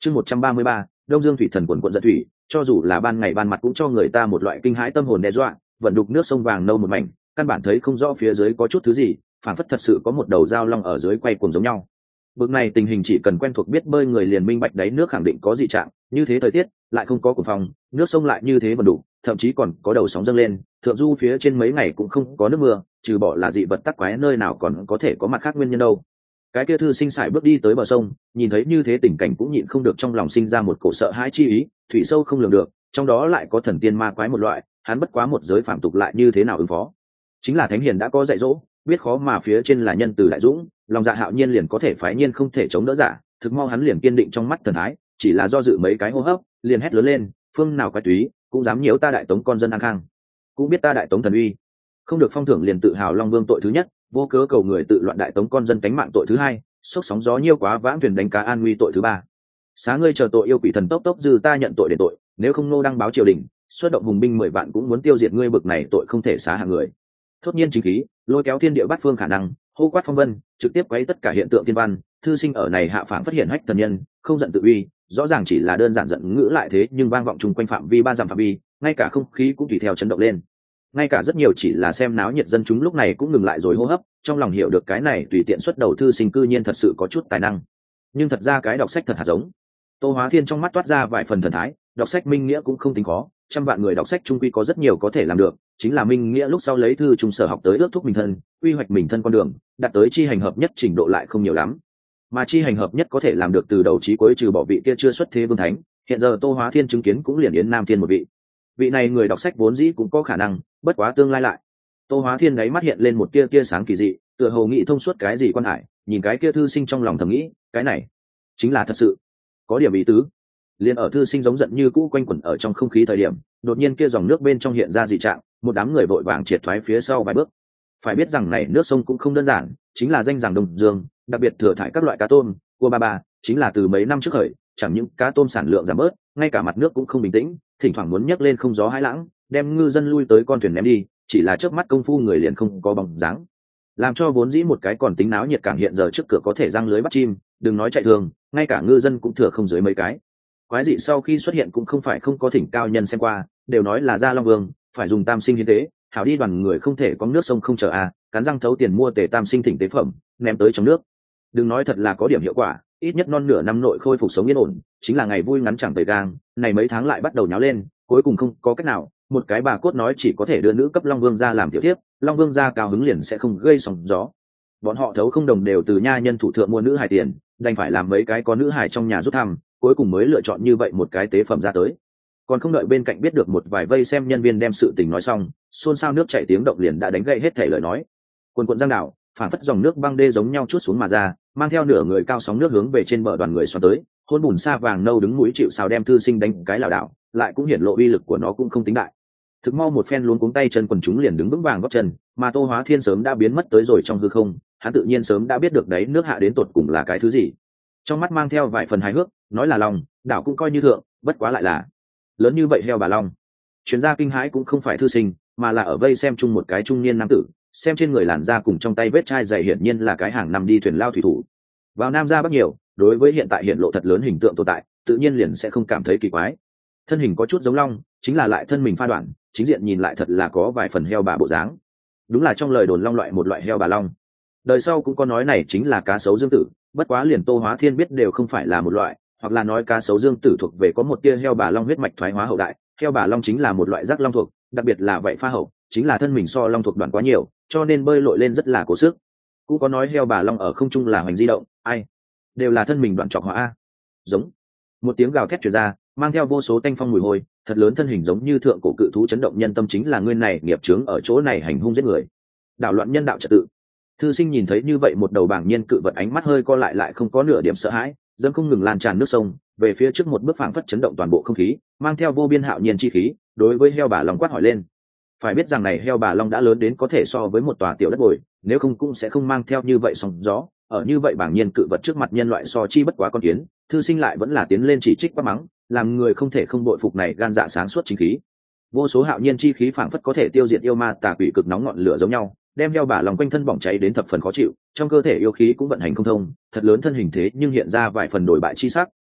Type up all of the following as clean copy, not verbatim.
Chương 133, Đông Dương thủy thần quần quận giận thủy, cho dù là ban ngày ban mặt cũng cho người ta một loại kinh hãi tâm hồn đe dọa, vận đục nước sông vàng nâu một mảnh, căn bản thấy không rõ phía dưới có chút thứ gì, phản phất thật sự có một đầu dao long ở dưới quay cuồng giống nhau. Bực này tình hình chỉ cần quen thuộc biết bơi người liền minh bạch đáy nước khẳng định có dị trạng, như thế thời tiết lại không có cuồng phong, nước sông lại như thế vận đục, thậm chí còn có đầu sóng dâng lên, thượng du phía trên mấy ngày cũng không có nước mưa, trừ bỏ là dị vật tắc quái nơi nào còn có thể có mặt khác nguyên nhân đâu. Cái kia thư sinh sải bước đi tới bờ sông, nhìn thấy như thế tình cảnh cũng nhịn không được trong lòng sinh ra một cổ sợ hãi chi ý, thủy sâu không lường được, trong đó lại có thần tiên ma quái một loại, hắn bất quá một giới phạm tục lại như thế nào ứng phó. Chính là thánh hiền đã có dạy dỗ, biết khó mà phía trên là nhân từ đại dũng, lòng dạ hạo nhiên liền có thể phái nhiên không thể chống đỡ giả, thực mau hắn liền kiên định trong mắt thần thái, chỉ là do dự mấy cái hô hấp, liền hét lớn lên, phương nào quái túy, cũng dám nhiễu ta đại tống con dân an khang, cũng biết ta đại tống thần uy, không được phong thưởng liền tự hào long vương tội thứ nhất, vô cớ cầu người tự loạn đại tống con dân cánh mạng tội thứ hai, sốc sóng gió nhiêu quá vãng thuyền đánh cá an nguy tội thứ ba. Xá ngươi chờ tội yêu quỷ thần tốc tốc dư ta nhận tội để tội, nếu không nô đăng báo triều đình, xuất động hùng binh 10 vạn cũng muốn tiêu diệt ngươi, bực này tội không thể xá hạng người. Thốt nhiên chính khí, lôi kéo thiên địa bát phương khả năng, hô quát phong vân, trực tiếp quấy tất cả hiện tượng thiên văn, thư sinh ở này hạ phảng phát hiện hách thần nhân, không giận tự uy, rõ ràng chỉ là đơn giản giận ngữ lại thế nhưng vang vọng chung quanh phạm vi 3 dặm phạm vi, ngay cả không khí cũng tùy theo chấn động lên. Ngay cả rất nhiều chỉ là xem náo nhiệt dân chúng lúc này cũng ngừng lại rồi hô hấp, trong lòng hiểu được cái này tùy tiện xuất đầu thư sinh cư nhiên thật sự có chút tài năng. Nhưng thật ra cái đọc sách thật hạt giống. Tô Hóa Thiên trong mắt toát ra vài phần thần thái, đọc sách minh nghĩa cũng không tính khó, trăm vạn người đọc sách trung quy có rất nhiều có thể làm được, chính là minh nghĩa lúc sau lấy thư trung sở học tới ước thúc mình thân, quy hoạch mình thân con đường, đạt tới chi hành hợp nhất trình độ lại không nhiều lắm. Mà chi hành hợp nhất có thể làm được từ đầu chí cuối trừ bỏ vị kia chưa xuất thế vương thánh, hiện giờ Tô Hóa Thiên chứng kiến cũng liền Yến Nam Thiên một vị này người đọc sách vốn dĩ cũng có khả năng, bất quá tương lai lại. Tô Hóa Thiên đáy mắt hiện lên một tia sáng kỳ dị, tựa hồ nghĩ thông suốt cái gì quan hải, nhìn cái kia thư sinh trong lòng thầm nghĩ, cái này chính là thật sự có điểm ý tứ. Liên ở thư sinh giống giận như cũ quanh quẩn ở trong không khí thời điểm, đột nhiên kia dòng nước bên trong hiện ra dị trạng, một đám người vội vàng triệt thoái phía sau vài bước. Phải biết rằng này nước sông cũng không đơn giản, chính là danh rằng Đông Dương, đặc biệt thừa thải các loại cá tôm, cua ba ba, chính là từ mấy năm trước khởi, chẳng những cá tôm sản lượng giảm bớt, ngay cả mặt nước cũng không bình tĩnh, thỉnh thoảng muốn nhấc lên không gió hãi lãng, đem ngư dân lui tới con thuyền ném đi, chỉ là chớp mắt công phu người liền không có bóng dáng, làm cho vốn dĩ một cái còn tính náo nhiệt cảng hiện giờ trước cửa có thể răng lưới bắt chim, đừng nói chạy thường, ngay cả ngư dân cũng thừa không dưới mấy cái. Quái dị sau khi xuất hiện cũng không phải không có thỉnh cao nhân xem qua, đều nói là ra Long Vương phải dùng tam sinh hiến tế, hảo đi đoàn người không thể có nước sông không chờ cắn răng thấu tiền mua tể tam sinh thỉnh tế phẩm, ném tới trong nước. Đừng nói thật là có điểm hiệu quả, ít nhất non nửa năm nội khôi phục sống yên ổn, chính là ngày vui ngắn chẳng tời gang, này mấy tháng lại bắt đầu nháo lên, cuối cùng không có cách nào, một cái bà cốt nói chỉ có thể đưa nữ cấp Long Vương ra làm tiểu tiếp, Long Vương ra cao hứng liền sẽ không gây sóng gió. Bọn họ thấu không đồng đều từ nha nhân thủ thượng mua nữ hài tiền, đành phải làm mấy cái có nữ hài trong nhà rút thăm, cuối cùng mới lựa chọn như vậy một cái tế phẩm ra tới. Còn không đợi bên cạnh biết được một vài vây xem nhân viên đem sự tình nói xong, xôn xao nước chảy tiếng động liền đã đánh gậy hết thể lời nói. Quần quần giang đảo, phản phất dòng nước băng đê giống nhau chuốt xuống mà ra, mang theo nửa người cao sóng nước hướng về trên bờ đoàn người xoắn tới, hôn bùn sa vàng nâu đứng mũi chịu sào đem thư sinh đánh cái lảo đảo, lại cũng hiển lộ uy lực của nó cũng không tính đại. Thực mau một phen luống cuống tay chân quần chúng liền đứng vững vàng gót chân, mà Tô Hóa Thiên sớm đã biến mất tới rồi trong hư không, hắn tự nhiên sớm đã biết được đấy nước hạ đến tột cùng là cái thứ gì. Trong mắt mang theo vài phần hài hước, nói là lòng, đảo cũng coi như thượng, bất quá lại là lớn như vậy heo bà long. Chuyên gia kinh hãi cũng không phải thư sinh, mà là ở vây xem chung một cái trung niên nam tử, xem trên người làn da cùng trong tay vết chai dày hiển nhiên là cái hàng năm đi thuyền lao thủy thủ. Vào nam ra bắc nhiều, đối với hiện tại hiện lộ thật lớn hình tượng tồn tại, tự nhiên liền sẽ không cảm thấy kỳ quái. Thân hình có chút giống long, chính là lại thân mình pha đoạn, chính diện nhìn lại thật là có vài phần heo bà bộ dáng. Đúng là trong lời đồn long loại một loại heo bà long. Đời sau cũng có nói này chính là cá sấu dương tử, bất quá liền Tô Hóa Thiên biết đều không phải là một loại, hoặc là nói cá sấu dương tử thuộc về có một tia heo bà long huyết mạch thoái hóa hậu đại, heo bà long chính là một loại rác long thuộc, đặc biệt là vậy pha hậu, chính là thân mình so long thuộc đoạn quá nhiều, cho nên bơi lội lên rất là cố sức. Cũng có nói heo bà long ở không trung là hoành di động, ai đều là thân mình đoạn trọc hóa giống một tiếng gào thét truyền ra, mang theo vô số tanh phong mùi hôi, thật lớn thân hình giống như thượng cổ cự thú chấn động nhân tâm, chính là nguyên này nghiệp chướng ở chỗ này hành hung giết người, đảo loạn nhân đạo trật tự. Thư sinh nhìn thấy như vậy một đầu bảng nhiên cự vật, ánh mắt hơi co lại không có nửa điểm sợ hãi, dẫm không ngừng lan tràn nước sông về phía trước một bước, phảng phất chấn động toàn bộ không khí, mang theo vô biên hạo nhiên chi khí, đối với heo bà long quát hỏi lên. Phải biết rằng này heo bà long đã lớn đến có thể so với một tòa tiểu đất bồi, nếu không cũng sẽ không mang theo như vậy sóng gió, ở như vậy bảng nhiên cự vật trước mặt nhân loại so chi bất quá con kiến. Thư sinh lại vẫn là tiến lên chỉ trích quát mắng, làm người không thể không bội phục này gan dạ sáng suốt chính khí. Vô số hạo nhiên chi khí phảng phất có thể tiêu diệt yêu ma tà quỷ cực nóng ngọn lửa giống nhau, đem heo bà lòng quanh thân bỏng cháy đến thập phần khó chịu, trong cơ thể yêu khí cũng vận hành không thông, thật lớn thân hình thế nhưng hiện ra vài phần đổi bại chi sắc,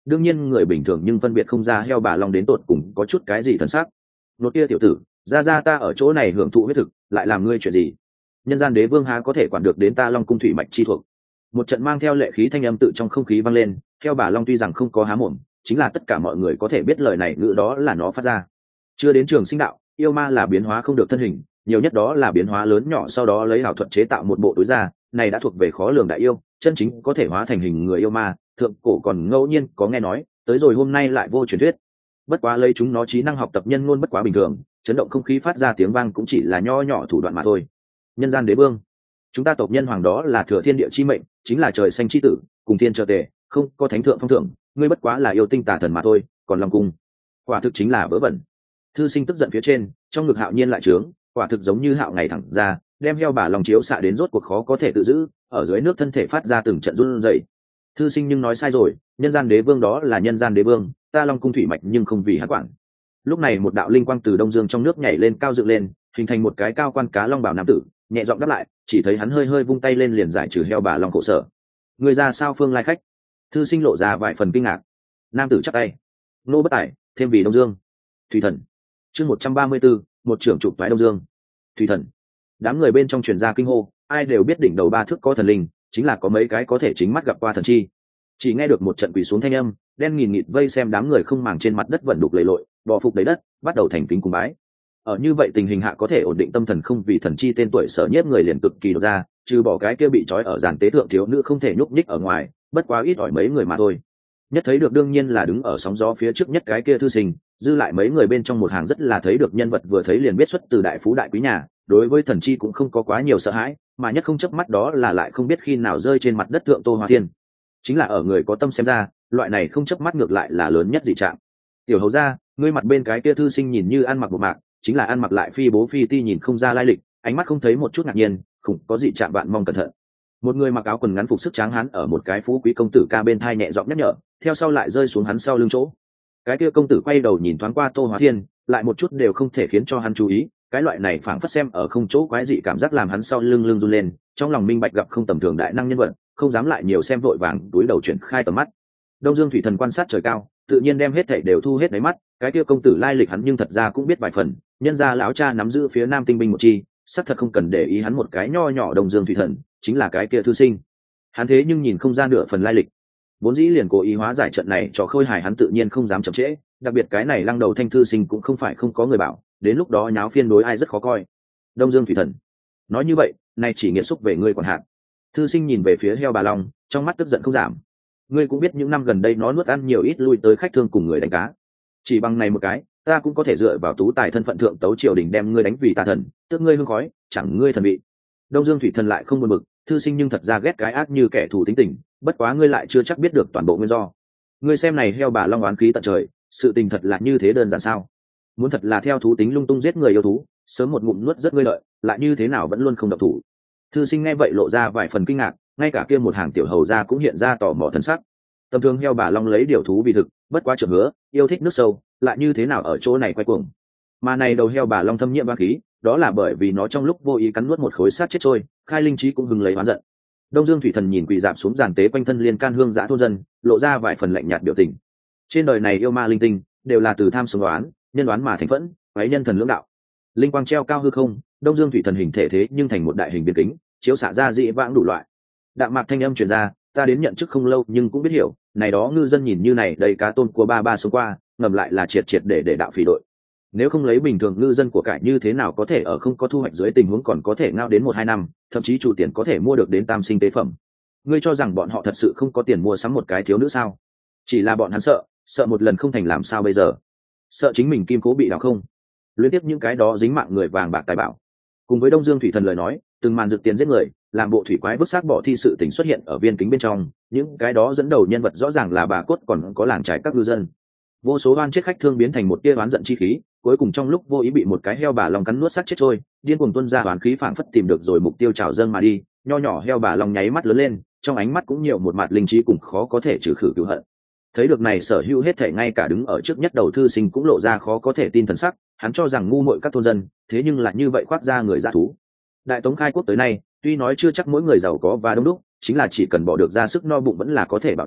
đương nhiên người bình thường nhưng phân biệt không ra heo bà long đến tột cùng có chút cái gì thần sắc. Nốt kia tiểu tử, ra ta ở chỗ này hưởng thụ huyết thực, lại làm ngươi chuyện gì? Nhân gian đế vương há có thể quản được đến ta long cung thủy mạch chi thuộc? Một trận mang theo lệ khí thanh âm tự trong không khí vang lên. Heo bà long tuy rằng không có há mồm, chính là tất cả mọi người có thể biết lời này ngữ đó là nó phát ra. Chưa đến trường sinh đạo, yêu ma là biến hóa không được thân hình, nhiều nhất đó là biến hóa lớn nhỏ, sau đó lấy ảo thuật chế tạo một bộ túi da, này đã thuộc về khó lường đại yêu, chân chính có thể hóa thành hình người yêu ma, thượng cổ còn ngẫu nhiên có nghe nói, tới rồi hôm nay lại vô truyền thuyết. Bất quá lấy chúng nó trí năng học tập nhân ngôn bất quá bình thường, chấn động không khí phát ra tiếng vang cũng chỉ là nho nhỏ thủ đoạn mà thôi. Nhân gian đế vương, chúng ta tộc nhân hoàng đó là thừa thiên địa chi mệnh, chính là trời xanh chi tử, cùng thiên trợ tề, không có thánh thượng phong thượng, ngươi bất quá là yêu tinh tà thần mà thôi, còn lòng cung quả thực chính là vớ vẩn. Thư Sinh tức giận phía trên, trong ngực Hạo Nhiên lại trướng, quả thực giống như hạo ngày thẳng ra, đem heo bà lòng chiếu xạ đến rốt cuộc khó có thể tự giữ, ở dưới nước thân thể phát ra từng trận run rẩy. Thư Sinh nhưng nói sai rồi, nhân gian đế vương đó là nhân gian đế vương, ta long cung thủy mạch nhưng không vì hắn quản. Lúc này một đạo linh quang từ đông dương trong nước nhảy lên cao dựng lên, hình thành một cái cao quan cá long bảo nam tử, nhẹ giọng đáp lại, chỉ thấy hắn hơi hơi vung tay lên liền giải trừ heo bà long khổ sở. Người ra sao phương lai khách? Thư Sinh lộ ra vài phần kinh ngạc. Nam tử chắp tay, nô bất tài, thêm vì đông dương. Thủy thần. Chương 134, một trưởng trụ toái đông dương. Thủy thần. Đám người bên trong truyền ra kinh hô, ai đều biết đỉnh đầu ba thước có thần linh, chính là có mấy cái có thể chính mắt gặp qua thần chi. Chỉ nghe được một trận quỳ xuống thanh âm, đen nghìn nghịt vây xem đám người không màng trên mặt đất vận đục lầy lội, bò phục đầy đất, bắt đầu thành kính cung bái. Ở như vậy tình hình hạ có thể ổn định tâm thần không vì thần chi tên tuổi sở nhiếp người liền cực kỳ đột ra, trừ bỏ cái kia bị trói ở giàn tế thượng thiếu nữ không thể nhúc nhích ở ngoài, bất quá ít ỏi mấy người mà thôi. Nhất thấy được đương nhiên là đứng ở sóng gió phía trước nhất cái kia Thư Sinh, dư lại mấy người bên trong một hàng rất là thấy được nhân vật vừa thấy liền biết xuất từ đại phú đại quý nhà, đối với thần chi cũng không có quá nhiều sợ hãi, mà nhất không chớp mắt đó là lại không biết khi nào rơi trên mặt đất thượng Tô Hoa Thiên. Chính là ở người có tâm xem ra, loại này không chớp mắt ngược lại là lớn nhất dị trạng. Tiểu hầu gia, ngươi mặt bên cái kia Thư Sinh nhìn như ăn mặc một mạc, chính là ăn mặc lại phi bố phi ti, nhìn không ra lai lịch, ánh mắt không thấy một chút ngạc nhiên, khủng có dị trạng bạn mong cẩn thận. Một người mặc áo quần ngắn phục sức tráng hán ở một cái phú quý công tử ca bên thai nhẹ giọng nhắc nhở, theo sau lại rơi xuống hắn sau lưng chỗ. Cái kia công tử quay đầu nhìn thoáng qua Tô Hóa Thiên, lại một chút đều không thể khiến cho hắn chú ý, cái loại này phảng phất xem ở không chỗ quái dị cảm giác làm hắn sau lưng run lên, trong lòng minh bạch gặp không tầm thường đại năng nhân vật, không dám lại nhiều xem, vội vàng túi đầu chuyển khai tầm mắt. Đông Dương thủy thần quan sát trời cao, tự nhiên đem hết thảy đều thu hết đáy mắt, cái kia công tử lai lịch hắn nhưng thật ra cũng biết vài phần, nhân gia lão cha nắm giữ phía Nam tinh binh một chi, xác thật không cần để ý hắn một cái nho nhỏ Đông Dương thủy thần, chính là cái kia Thư Sinh. Hắn thế nhưng nhìn không ra nửa phần lai lịch, vốn dĩ liền cố ý hóa giải trận này cho khôi hài, hắn tự nhiên không dám chậm trễ, đặc biệt cái này lăng đầu thanh Thư Sinh cũng không phải không có người bảo, đến lúc đó nháo phiên đối ai rất khó coi. Đông Dương thủy thần nói như vậy, nay chỉ nghiệt xúc về ngươi quản hạt. Thư Sinh nhìn về phía heo bà long, trong mắt tức giận không giảm. Ngươi cũng biết những năm gần đây nó nuốt ăn nhiều ít lui tới khách thương cùng người đánh cá, chỉ bằng này một cái, ta cũng có thể dựa vào tú tài thân phận thượng tấu triều đình đem ngươi đánh vì tà thần, tước ngươi hương khói, chẳng ngươi thần vị. Đông Dương thủy thần lại không buồn bực, Thư Sinh nhưng thật ra ghét cái ác như kẻ thù tính tình, bất quá ngươi lại chưa chắc biết được toàn bộ nguyên do. Ngươi xem này heo bà long oán khí tận trời, sự tình thật là như thế đơn giản sao? Muốn thật là theo thú tính lung tung giết người yêu thú, sớm một ngụm nuốt rất ngươi lợi, lại như thế nào vẫn luôn không động thủ. Thư Sinh nghe vậy lộ ra vài phần kinh ngạc, ngay cả kia một hàng tiểu hầu gia cũng hiện ra tò mò thần sắc. Tầm thường heo bà long lấy điều thú vì thực, bất quá trưởng hứa yêu thích nước sâu, lại như thế nào ở chỗ này quay cuồng. Mà này đầu heo bà long thâm nhiễm oán khí, đó là bởi vì nó trong lúc vô ý cắn nuốt một khối xác chết trôi, khai linh trí cũng hừng lấy oán giận. Đông Dương thủy thần nhìn quỳ dạp xuống giàn tế quanh thân liên can hương dã thôn dân, lộ ra vài phần lạnh nhạt biểu tình. Trên đời này yêu ma linh tinh đều là từ tham sống đoán, nhân đoán mà thành phẫn, váy nhân thần lưỡng đạo. Linh quang treo cao hư không, Đông Dương thủy thần hình thể thế nhưng thành một đại hình biến kính, chiếu xạ ra dị vãng đủ loại. Đạm mạc thanh âm truyền ra, ta đến nhận chức không lâu nhưng cũng biết hiểu, này đó ngư dân nhìn như này đầy cá tôm của ba sống qua, ngầm lại là triệt để đạo phỉ đội. Nếu không lấy bình thường ngư dân của cải như thế nào có thể ở không có thu hoạch dưới tình huống còn có thể ngao đến 1-2 năm, thậm chí chủ tiền có thể mua được đến tam sinh tế phẩm. Ngươi cho rằng bọn họ thật sự không có tiền mua sắm một cái thiếu nữ sao? Chỉ là bọn hắn sợ một lần không thành làm sao bây giờ? Sợ chính mình kim cố bị đào không? Liên tiếp những cái đó dính mạng người vàng bạc tài bảo. Cùng với Đông Dương thủy thần lời nói, từng màn dược tiền giết người, làm bộ thủy quái vứt xác bỏ thi sự tình xuất hiện ở viên kính bên trong, những cái đó dẫn đầu nhân vật rõ ràng là bà cốt còn có làng trải các ngư dân. Vô số oan chết khách thương biến thành một tia oán giận chi khí, cuối cùng trong lúc vô ý bị một cái heo bà long cắn nuốt xác chết trôi, điên cuồng tuôn ra oán khí phảng phất tìm được rồi mục tiêu trào dâng mà đi, nho nhỏ heo bà long nháy mắt lớn lên, trong ánh mắt cũng nhiều một mặt linh trí cùng khó có thể trừ khử cứu hận. Thấy được này sở hữu hết thể, ngay cả đứng ở trước nhất đầu Thư Sinh cũng lộ ra khó có thể tin thần sắc, hắn cho rằng ngu muội các thôn dân, thế nhưng lại như vậy khoác ra người dã thú. Đại Tống khai quốc tới nay, tuy nói chưa chắc mỗi người giàu có và đông đúc, chính là chỉ cần bỏ được ra sức no bụng vẫn là có thể bảo đảm,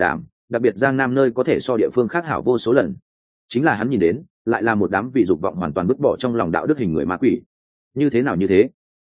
đặc biệt giang nam nơi có thể so địa phương khác hảo vô số lần. Chính là hắn nhìn đến lại là một đám vì dục vọng hoàn toàn vứt bỏ trong lòng đạo đức hình người ma quỷ. Như thế nào như thế?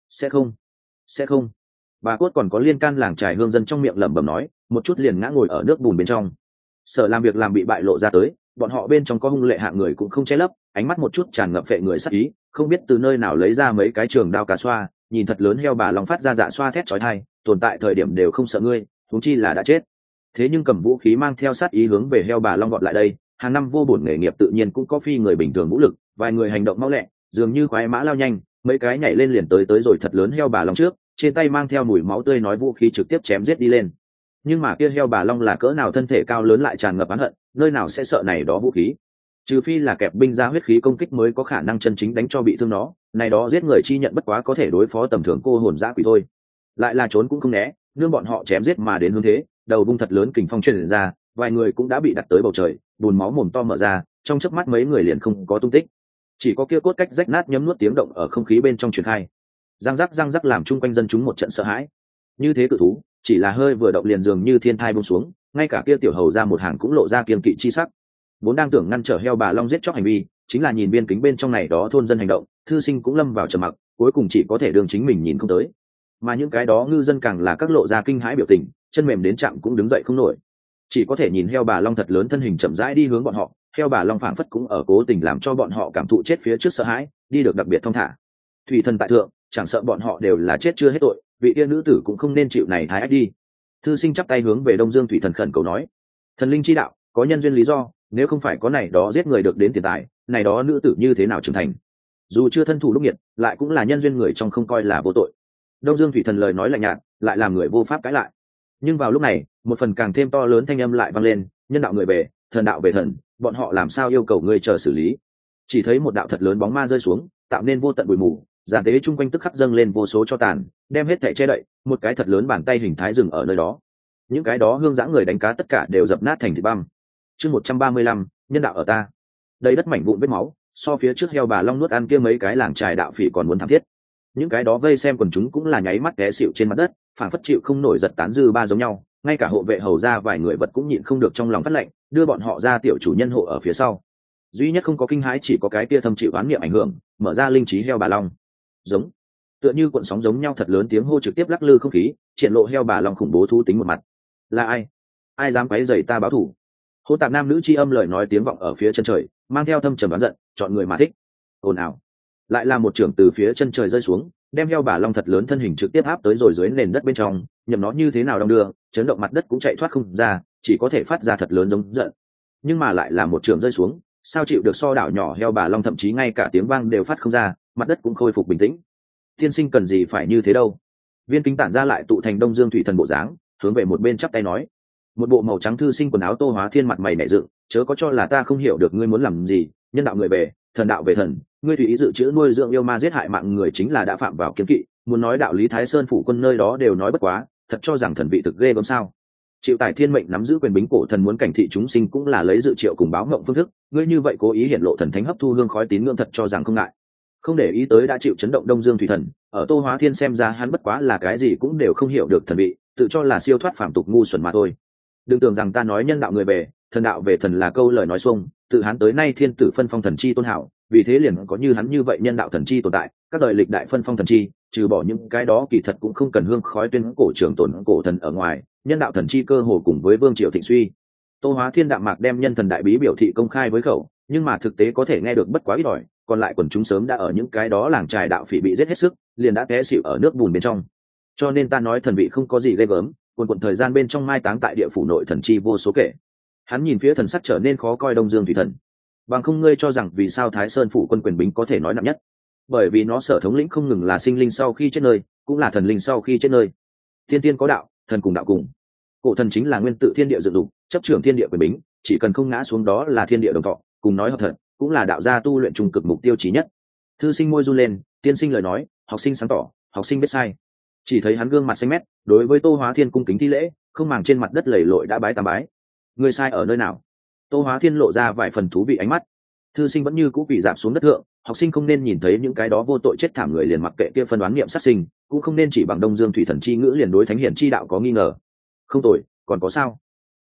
Sẽ không. Bà cốt còn có liên can làng trài hương dân trong miệng lẩm bẩm nói, một chút liền ngã ngồi ở nước bùn bên trong. Sợ làm việc làm bị bại lộ ra tới, bọn họ bên trong có hung lệ hạng người cũng không che lấp, ánh mắt một chút tràn ngập phệ người sắc ý, không biết từ nơi nào lấy ra mấy cái trường đao cà xoa, nhìn thật lớn heo bà long phát ra dạ xoa thét chói tai, tồn tại thời điểm đều không sợ ngươi, huống chi là đã chết. Thế nhưng cầm vũ khí mang theo sát ý hướng về heo bà long vọt lại đây, hàng năm vô bổn nghề nghiệp tự nhiên cũng có phi người bình thường vũ lực, vài người hành động mau lẹ, dường như khoái mã lao nhanh, mấy cái nhảy lên liền tới rồi thật lớn heo bà long trước, trên tay mang theo mùi máu tươi nói vũ khí trực tiếp chém giết đi lên. Nhưng mà kia heo bà long là cỡ nào thân thể cao lớn lại tràn ngập oán hận, nơi nào sẽ sợ này đó vũ khí? Trừ phi là kẹp binh ra huyết khí công kích mới có khả năng chân chính đánh cho bị thương nó, này đó giết người chi nhận bất quá có thể đối phó tầm thường cô hồn dã quỷ thôi. Lại là trốn cũng không né, nương bọn họ chém giết mà đến hướng thế, đầu vung thật lớn kình phong truyền ra, vài người cũng đã bị đặt tới bầu trời, bùn máu mồm to mở ra, trong chớp mắt mấy người liền không có tung tích. Chỉ có kia cốt cách rách nát nhấm nuốt tiếng động ở không khí bên trong truyền khai. Răng rắc làm chung quanh dân chúng một trận sợ hãi. Như thế cự thú, chỉ là hơi vừa động liền dường như thiên thai buông xuống, ngay cả kia tiểu hầu ra một hàng cũng lộ ra kiên kỵ chi sắc. Vốn đang tưởng ngăn trở heo bà long giết chóc hành vi, chính là nhìn biên kính bên trong này đó thôn dân hành động, thư sinh cũng lâm vào trầm mặc, cuối cùng chỉ có thể đường chính mình nhìn không tới. Mà những cái đó ngư dân càng là các lộ ra kinh hãi biểu tình, chân mềm đến chạm cũng đứng dậy không nổi. Chỉ có thể nhìn heo bà long thật lớn thân hình chậm rãi đi hướng bọn họ, heo bà long phảng phất cũng ở cố tình làm cho bọn họ cảm thụ chết phía trước sợ hãi, đi được đặc biệt thong thả. Thủy thần tại thượng, chẳng sợ bọn họ đều là chết chưa hết tội, vị tiên nữ tử cũng không nên chịu này thái ách đi. Thư sinh chắp tay hướng về Đông Dương thủy thần khẩn cầu nói: thần linh chi đạo có nhân duyên lý do, nếu không phải có này đó giết người được đến tiền tài, này đó nữ tử như thế nào trưởng thành? Dù chưa thân thủ lúc nhiệt, lại cũng là nhân duyên người trong không coi là vô tội. Đông Dương thủy thần lời nói lạnh nhạt, lại làm người vô pháp cãi lại. Nhưng vào lúc này, một phần càng thêm to lớn thanh âm lại vang lên: nhân đạo người về, thần đạo về thần, bọn họ làm sao yêu cầu ngươi chờ xử lý? Chỉ thấy một đạo thật lớn bóng ma rơi xuống, tạo nên vô tận bụi mù, giàn tế chung quanh tức khắc dâng lên vô số cho tàn, đem hết thảy che đậy, một cái thật lớn bàn tay hình thái dừng ở nơi đó. Những cái đó hương dã người đánh cá tất cả đều dập nát thành thịt băm. Chương 135, nhân đạo ở ta. Đây đất mảnh vụn vết máu, so phía trước heo bà long nuốt ăn kia mấy cái làng trài đạo phỉ còn muốn thảm thiết. Những cái đó vây xem quần chúng cũng là nháy mắt té xỉu trên mặt đất, phản phất chịu không nổi giật tán dư ba giống nhau, ngay cả hộ vệ hầu ra vài người vật cũng nhịn không được trong lòng phát lệnh, đưa bọn họ ra tiểu chủ nhân hộ ở phía sau. Duy nhất không có kinh hãi chỉ có cái kia thâm chịu oán niệm ảnh hưởng, mở ra linh trí heo bà long. Giống, tựa như cuộn sóng giống nhau thật lớn tiếng hô trực tiếp lắc lư không khí, triển lộ heo bà long khủng bố thú tính một mặt. Là ai dám quấy rầy ta báo thù? Hỗn tạp nam nữ chi âm lời nói tiếng vọng ở phía chân trời, mang theo thâm trầm đoán giận, chọn người mà thích. Ồn ào, lại là một trưởng từ phía chân trời rơi xuống, đem heo bà long thật lớn thân hình trực tiếp áp tới rồi dưới nền đất bên trong, nhầm nó như thế nào đong đưa, chấn động mặt đất cũng chạy thoát không ra, chỉ có thể phát ra thật lớn giống giận. Nhưng mà lại là một trưởng rơi xuống, sao chịu được so đảo nhỏ heo bà long thậm chí ngay cả tiếng vang đều phát không ra, mặt đất cũng khôi phục bình tĩnh. Tiên sinh cần gì phải như thế đâu? Viên kính tản ra lại tụ thành Đông Dương thủy thần bộ dáng, hướng về một bên chắp tay nói. Một bộ màu trắng thư sinh quần áo Tô Hóa Thiên mặt mày nảy dựng, chớ có cho là ta không hiểu được ngươi muốn làm gì, nhân đạo người về, thần đạo về thần, ngươi tùy ý dự trữ nuôi dưỡng yêu ma giết hại mạng người chính là đã phạm vào kiến kỵ, muốn nói đạo lý Thái Sơn phủ quân nơi đó đều nói bất quá, thật cho rằng thần vị thực ghê gớm sao? Chịu tài thiên mệnh nắm giữ quyền bính cổ thần muốn cảnh thị chúng sinh cũng là lấy dự triệu cùng báo mộng phương thức, ngươi như vậy cố ý hiển lộ thần thánh hấp thu hương khói tín ngưỡng thật cho rằng không ngại. Không để ý tới đã chịu chấn động Đông Dương thủy thần, ở Tô Hóa Thiên xem ra hắn bất quá là cái gì cũng đều không hiểu được thần vị, tự cho là siêu thoát phàm tục ngu xuẩn mà thôi. Đừng tưởng rằng ta nói nhân đạo người về, thần đạo về thần là câu lời nói xuông, tự hắn tới nay thiên tử phân phong thần chi tôn hảo, vì thế liền có như hắn như vậy nhân đạo thần chi tồn tại, các đời lịch đại phân phong thần chi, trừ bỏ những cái đó kỳ thật cũng không cần hương khói tuyên cổ trường tồn cổ thần ở ngoài, nhân đạo thần chi cơ hồ cùng với vương triều thịnh suy. Tô Hóa Thiên đạm mạc đem nhân thần đại bí biểu thị công khai với khẩu, nhưng mà thực tế có thể nghe được bất quá ít ỏi, còn lại quần chúng sớm đã ở những cái đó làng trài đạo phỉ bị giết hết sức, liền đã té xỉu ở nước bùn bên trong. Cho nên ta nói thần vị không có gì ghê gớm, quần thời gian bên trong mai táng tại địa phủ nội thần chi vô số kể. Hắn nhìn phía thần sắc trở nên khó coi Đông Dương thủy thần. Bằng không ngươi cho rằng vì sao Thái Sơn phủ quân quyền bính có thể nói nặng nhất? Bởi vì nó sở thống lĩnh không ngừng là sinh linh sau khi chết nơi, cũng là thần linh sau khi chết nơi. Tiên tiên có đạo, thần cùng đạo cùng. Cổ thần chính là nguyên tự thiên địa dựng dục, chấp trưởng thiên địa quyền bính, chỉ cần không ngã xuống đó là thiên địa đồng thọ, cùng nói hợp thật, cũng là đạo gia tu luyện trung cực mục tiêu chí nhất. Thư sinh môi run lên, tiên sinh lời nói, học sinh sáng tỏ, học sinh biết sai. Chỉ thấy hắn gương mặt xanh mét, đối với Tô Hóa Thiên cung kính thi lễ, không màng trên mặt đất lầy lội đã bái tam bái. Người sai ở nơi nào? Tô Hóa Thiên lộ ra vài phần thú vị ánh mắt. Thư sinh vẫn như cũ bị giảm xuống đất thượng, học sinh không nên nhìn thấy những cái đó vô tội chết thảm người liền mặc kệ kia phân đoán niệm sát sinh, cũng không nên chỉ bằng Đông Dương thủy thần chi ngữ liền đối thánh hiển chi đạo có nghi ngờ. Không tội, còn có sao?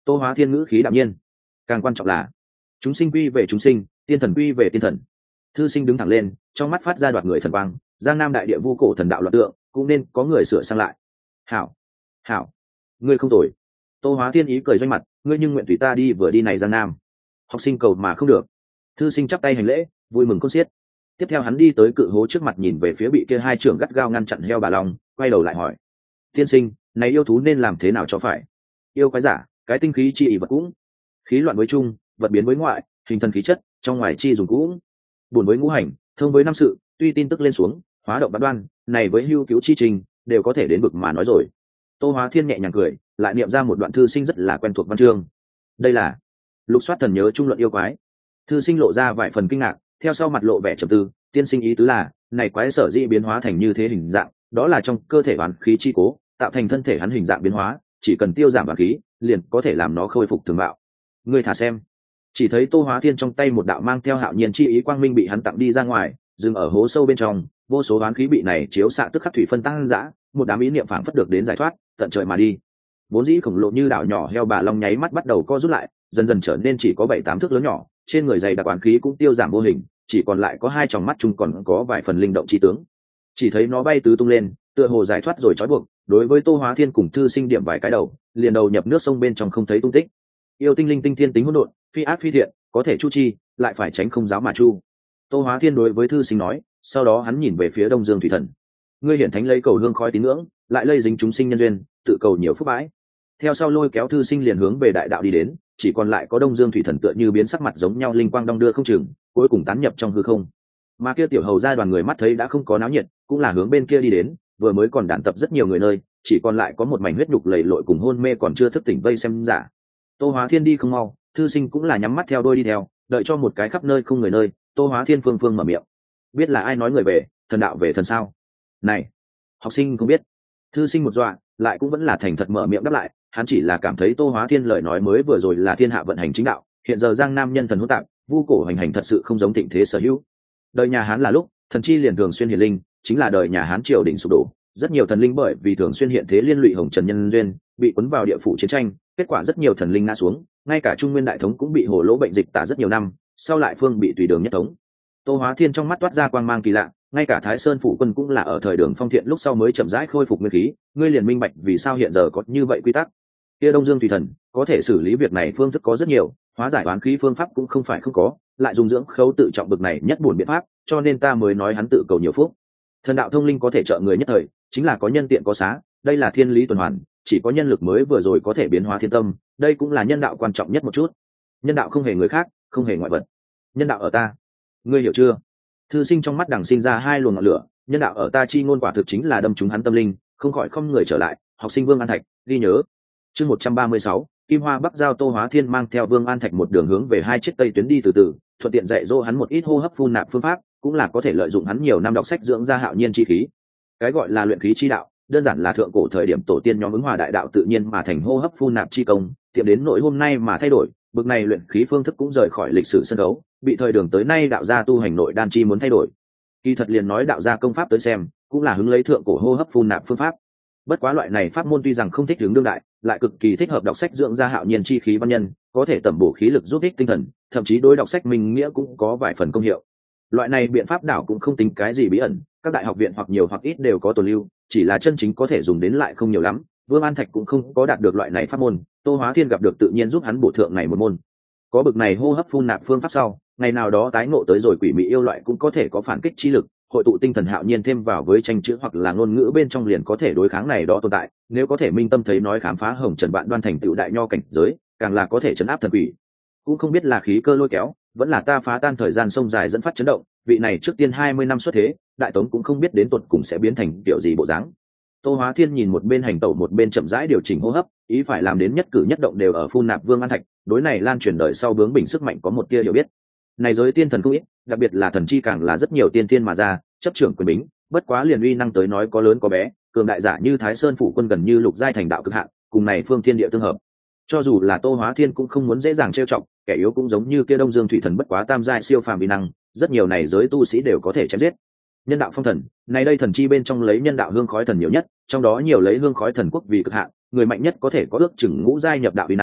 Tô Hóa Thiên ngữ khí đạm nhiên. Càng quan trọng là chúng sinh quy về chúng sinh, tiên thần quy về tiên thần. Thư sinh đứng thẳng lên, trong mắt phát ra đoạt người thần quang. Giang Nam đại địa vu cổ thần đạo loạn tượng, cũng nên có người sửa sang lại. Hảo, hảo, ngươi không tồi. Tô Hóa Thiên ý cười doanh mặt, ngươi nhưng nguyện tùy ta đi vừa đi này Giang Nam. Học sinh cầu mà không được. Thư sinh chắp tay hành lễ, vui mừng khôn xiết. Tiếp theo hắn đi tới cự hố trước mặt, nhìn về phía bị kia hai trưởng gắt gao ngăn chặn heo bà long, quay đầu lại hỏi: tiên sinh, này yêu thú nên làm thế nào cho phải? Yêu quái giả, cái tinh khí chi ỷ vật cũng, khí loạn với chung, vật biến với ngoại, hình thần khí chất, trong ngoài chi dùng cũng, buồn với ngũ hành, thông với năm sự, tuy tin tức lên xuống, hóa động bát đoan, này với hưu cứu chi trình đều có thể đến bực mà nói rồi. Tô Hóa Thiên nhẹ nhàng cười, lại niệm ra một đoạn thư sinh rất là quen thuộc văn chương. Đây là lục soát thần nhớ trung luận yêu quái. Thư sinh lộ ra vài phần kinh ngạc, theo sau mặt lộ vẻ trầm tư. Tiên sinh ý tứ là, này quái sở dĩ biến hóa thành như thế hình dạng, đó là trong cơ thể oán khí chi cố tạo thành thân thể hắn hình dạng biến hóa, chỉ cần tiêu giảm oán khí liền có thể làm nó khôi phục thường bạo. Ngươi thả xem. Chỉ thấy Tô Hóa Thiên trong tay một đạo mang theo hạo nhiên chi ý quang minh bị hắn tặng đi ra ngoài, dừng ở hố sâu bên trong, vô số oán khí bị này chiếu xạ tức khắc thủy phân tăng dã, một đám ý niệm phảng phất được đến giải thoát, tận trời mà đi. Vốn dĩ khổng lồ như đảo nhỏ heo bà long nháy mắt bắt đầu co rút lại, dần dần trở nên chỉ có 7-8 thước lớn nhỏ, trên người dày đặc oán khí cũng tiêu giảm vô hình, chỉ còn lại có hai tròng mắt chung còn có vài phần linh động chi tướng. Chỉ thấy nó bay tứ tung lên, tựa hồ giải thoát rồi trói buộc, đối với Tô Hóa Thiên cùng thư sinh điểm vài cái đầu, liền đầu nhập nước sông bên trong không thấy tung tích. Yêu tinh linh tinh thiên tính hỗn độn, phi ác phi thiện, có thể chu chi, lại phải tránh không giáo mà chu. Tô Hóa Thiên đối với thư sinh nói, sau đó hắn nhìn về phía Đông Dương thủy thần. Ngươi hiển thánh lấy cầu hương khói tín ngưỡng, lại lây dính chúng sinh nhân duyên, tự cầu nhiều phúc bãi. Theo sau lôi kéo thư sinh liền hướng về đại đạo đi đến, chỉ còn lại có Đông Dương thủy thần tựa như biến sắc mặt giống nhau linh quang đong đưa không chừng, cuối cùng tán nhập trong hư không. Mà kia tiểu hầu gia đoàn người mắt thấy đã không có náo nhiệt, cũng là hướng bên kia đi đến, vừa mới còn đàn tập rất nhiều người nơi, chỉ còn lại có một mảnh huyết nhục lầy lội cùng hôn mê còn chưa thức tỉnh vây xem giả. Tô Hóa Thiên đi không mau, thư sinh cũng là nhắm mắt theo đôi đi theo, đợi cho một cái khắp nơi không người nơi, Tô Hóa Thiên phương phương mở miệng. Biết là ai nói người về, thần đạo về thần sao? Này, học sinh không biết. Thư sinh một dọa, lại cũng vẫn là thành thật mở miệng đáp lại, hắn chỉ là cảm thấy Tô Hóa Thiên lời nói mới vừa rồi là thiên hạ vận hành chính đạo, hiện giờ Giang Nam nhân thần hỗn tạp, vu cổ hành hành thật sự không giống thịnh thế sở hữu. Đời nhà Hán là lúc thần chi liền thường xuyên hiển linh, chính là đời nhà Hán triều đình sụp đổ, rất nhiều thần linh bởi vì thường xuyên hiện thế liên lụy hồng trần nhân duyên, bị cuốn vào địa phủ chiến tranh, kết quả rất nhiều thần linh ngã xuống, ngay cả Trung Nguyên đại thống cũng bị hổ lỗ bệnh dịch tả rất nhiều năm, sau lại phương bị tùy đường nhất thống. Tô Hóa Thiên trong mắt toát ra quang mang kỳ lạ, ngay cả Thái Sơn phủ quân cũng là ở thời Đường Phong Thiện lúc sau mới chậm rãi khôi phục nguyên khí, ngươi liền minh bạch vì sao hiện giờ có như vậy quy tắc. Kia Đông Dương thủy thần có thể xử lý việc này phương thức có rất nhiều, hóa giải oán khí phương pháp cũng không phải không có, lại dùng dưỡng khấu tự trọng bực này nhất buồn biện pháp, cho nên ta mới nói hắn tự cầu nhiều phúc. Thần đạo thông linh có thể trợ người nhất thời, chính là có nhân tiện có xá, đây là thiên lý tuần hoàn, chỉ có nhân lực mới vừa rồi có thể biến hóa thiên tâm, đây cũng là nhân đạo quan trọng nhất một chút. Nhân đạo không hề người khác, không hề ngoại vật. Nhân đạo ở ta. Ngươi hiểu chưa? Thư sinh trong mắt đằng sinh ra hai luồng ngọn lửa, nhân đạo ở ta chi ngôn quả thực chính là đâm trúng hắn tâm linh, không khỏi không người trở lại. Học sinh Vương An Thạch, ghi nhớ. Chương 136, Kim Hoa Bắc giao Tô Hóa Thiên mang theo Vương An Thạch một đường hướng về hai chiếc tây tuyến đi từ từ, thuận tiện dạy dỗ hắn một ít hô hấp phun nạp phương pháp, cũng là có thể lợi dụng hắn nhiều năm đọc sách dưỡng ra hạo nhiên chi khí. Cái gọi là luyện khí chi đạo, đơn giản là thượng cổ thời điểm tổ tiên nhóm ứng hòa đại đạo tự nhiên mà thành hô hấp phun nạp chi công, tiệm đến nội hôm nay mà thay đổi, bực này luyện khí phương thức cũng rời khỏi lịch sử sân khấu, bị thời Đường tới nay đạo gia tu hành nội đan chi muốn thay đổi. Kỳ thật liền nói đạo gia công pháp tới xem, cũng là hứng lấy thượng cổ hô hấp phun nạp phương pháp. Bất quá loại này pháp môn tuy rằng không thích hướng đương đại, lại cực kỳ thích hợp đọc sách dưỡng ra hạo nhiên chi khí văn nhân, có thể tẩm bổ khí lực giúp ích tinh thần, thậm chí đối đọc sách minh nghĩa cũng có vài phần công hiệu. Loại này biện pháp đảo cũng không tính cái gì bí ẩn, các đại học viện hoặc nhiều hoặc ít đều có tồn lưu, chỉ là chân chính có thể dùng đến lại không nhiều lắm. Vương An Thạch cũng không có đạt được loại này pháp môn, Tô Hóa Thiên gặp được tự nhiên giúp hắn bổ thượng này một môn. Có bực này hô hấp phun nạp phương pháp sau, ngày nào đó tái ngộ tới rồi quỷ mị yêu loại cũng có thể có phản kích chi lực, hội tụ tinh thần hạo nhiên thêm vào với tranh chữ hoặc là ngôn ngữ bên trong liền có thể đối kháng này đó tồn tại. Nếu có thể minh tâm thấy nói khám phá hồng trần vạn đoan thành tựu đại nho cảnh giới, càng là có thể chấn áp thần quỷ. Cũng không biết là khí cơ lôi kéo, vẫn là ta phá tan thời gian sông dài dẫn phát chấn động, vị này trước tiên 20 năm xuất thế, đại tống cũng không biết đến tuột cùng sẽ biến thành kiểu gì bộ dáng. Tô Hóa Thiên nhìn một bên hành tẩu một bên chậm rãi điều chỉnh hô hấp, ý phải làm đến nhất cử nhất động đều ở phun nạp Vương An Thạch, đối này lan truyền đời sau bướng bình sức mạnh có một tia hiểu biết. Này giới tiên thần không ít, đặc biệt là thần chi càng là rất nhiều tiên tiên mà ra, chấp trưởng quyền bính, bất quá liền uy năng tới nói có lớn có bé, cường đại giả như Thái Sơn phủ quân gần như lục giai thành đạo cực hạn, cùng này phương thiên địa tương hợp. Cho dù là Tô Hóa Thiên cũng không muốn dễ dàng trêu chọc, kẻ yếu cũng giống như kia Đông Dương thủy thần bất quá tam giai siêu phàm uy năng, rất nhiều này giới tu sĩ đều có thể chém giết. Nhân đạo phong thần, này đây thần chi bên trong lấy nhân đạo hương khói thần nhiều nhất, trong đó nhiều lấy hương khói thần quốc vì cực hạn, người mạnh nhất có thể có ước chừng ngũ giai nhập đạo uy năng,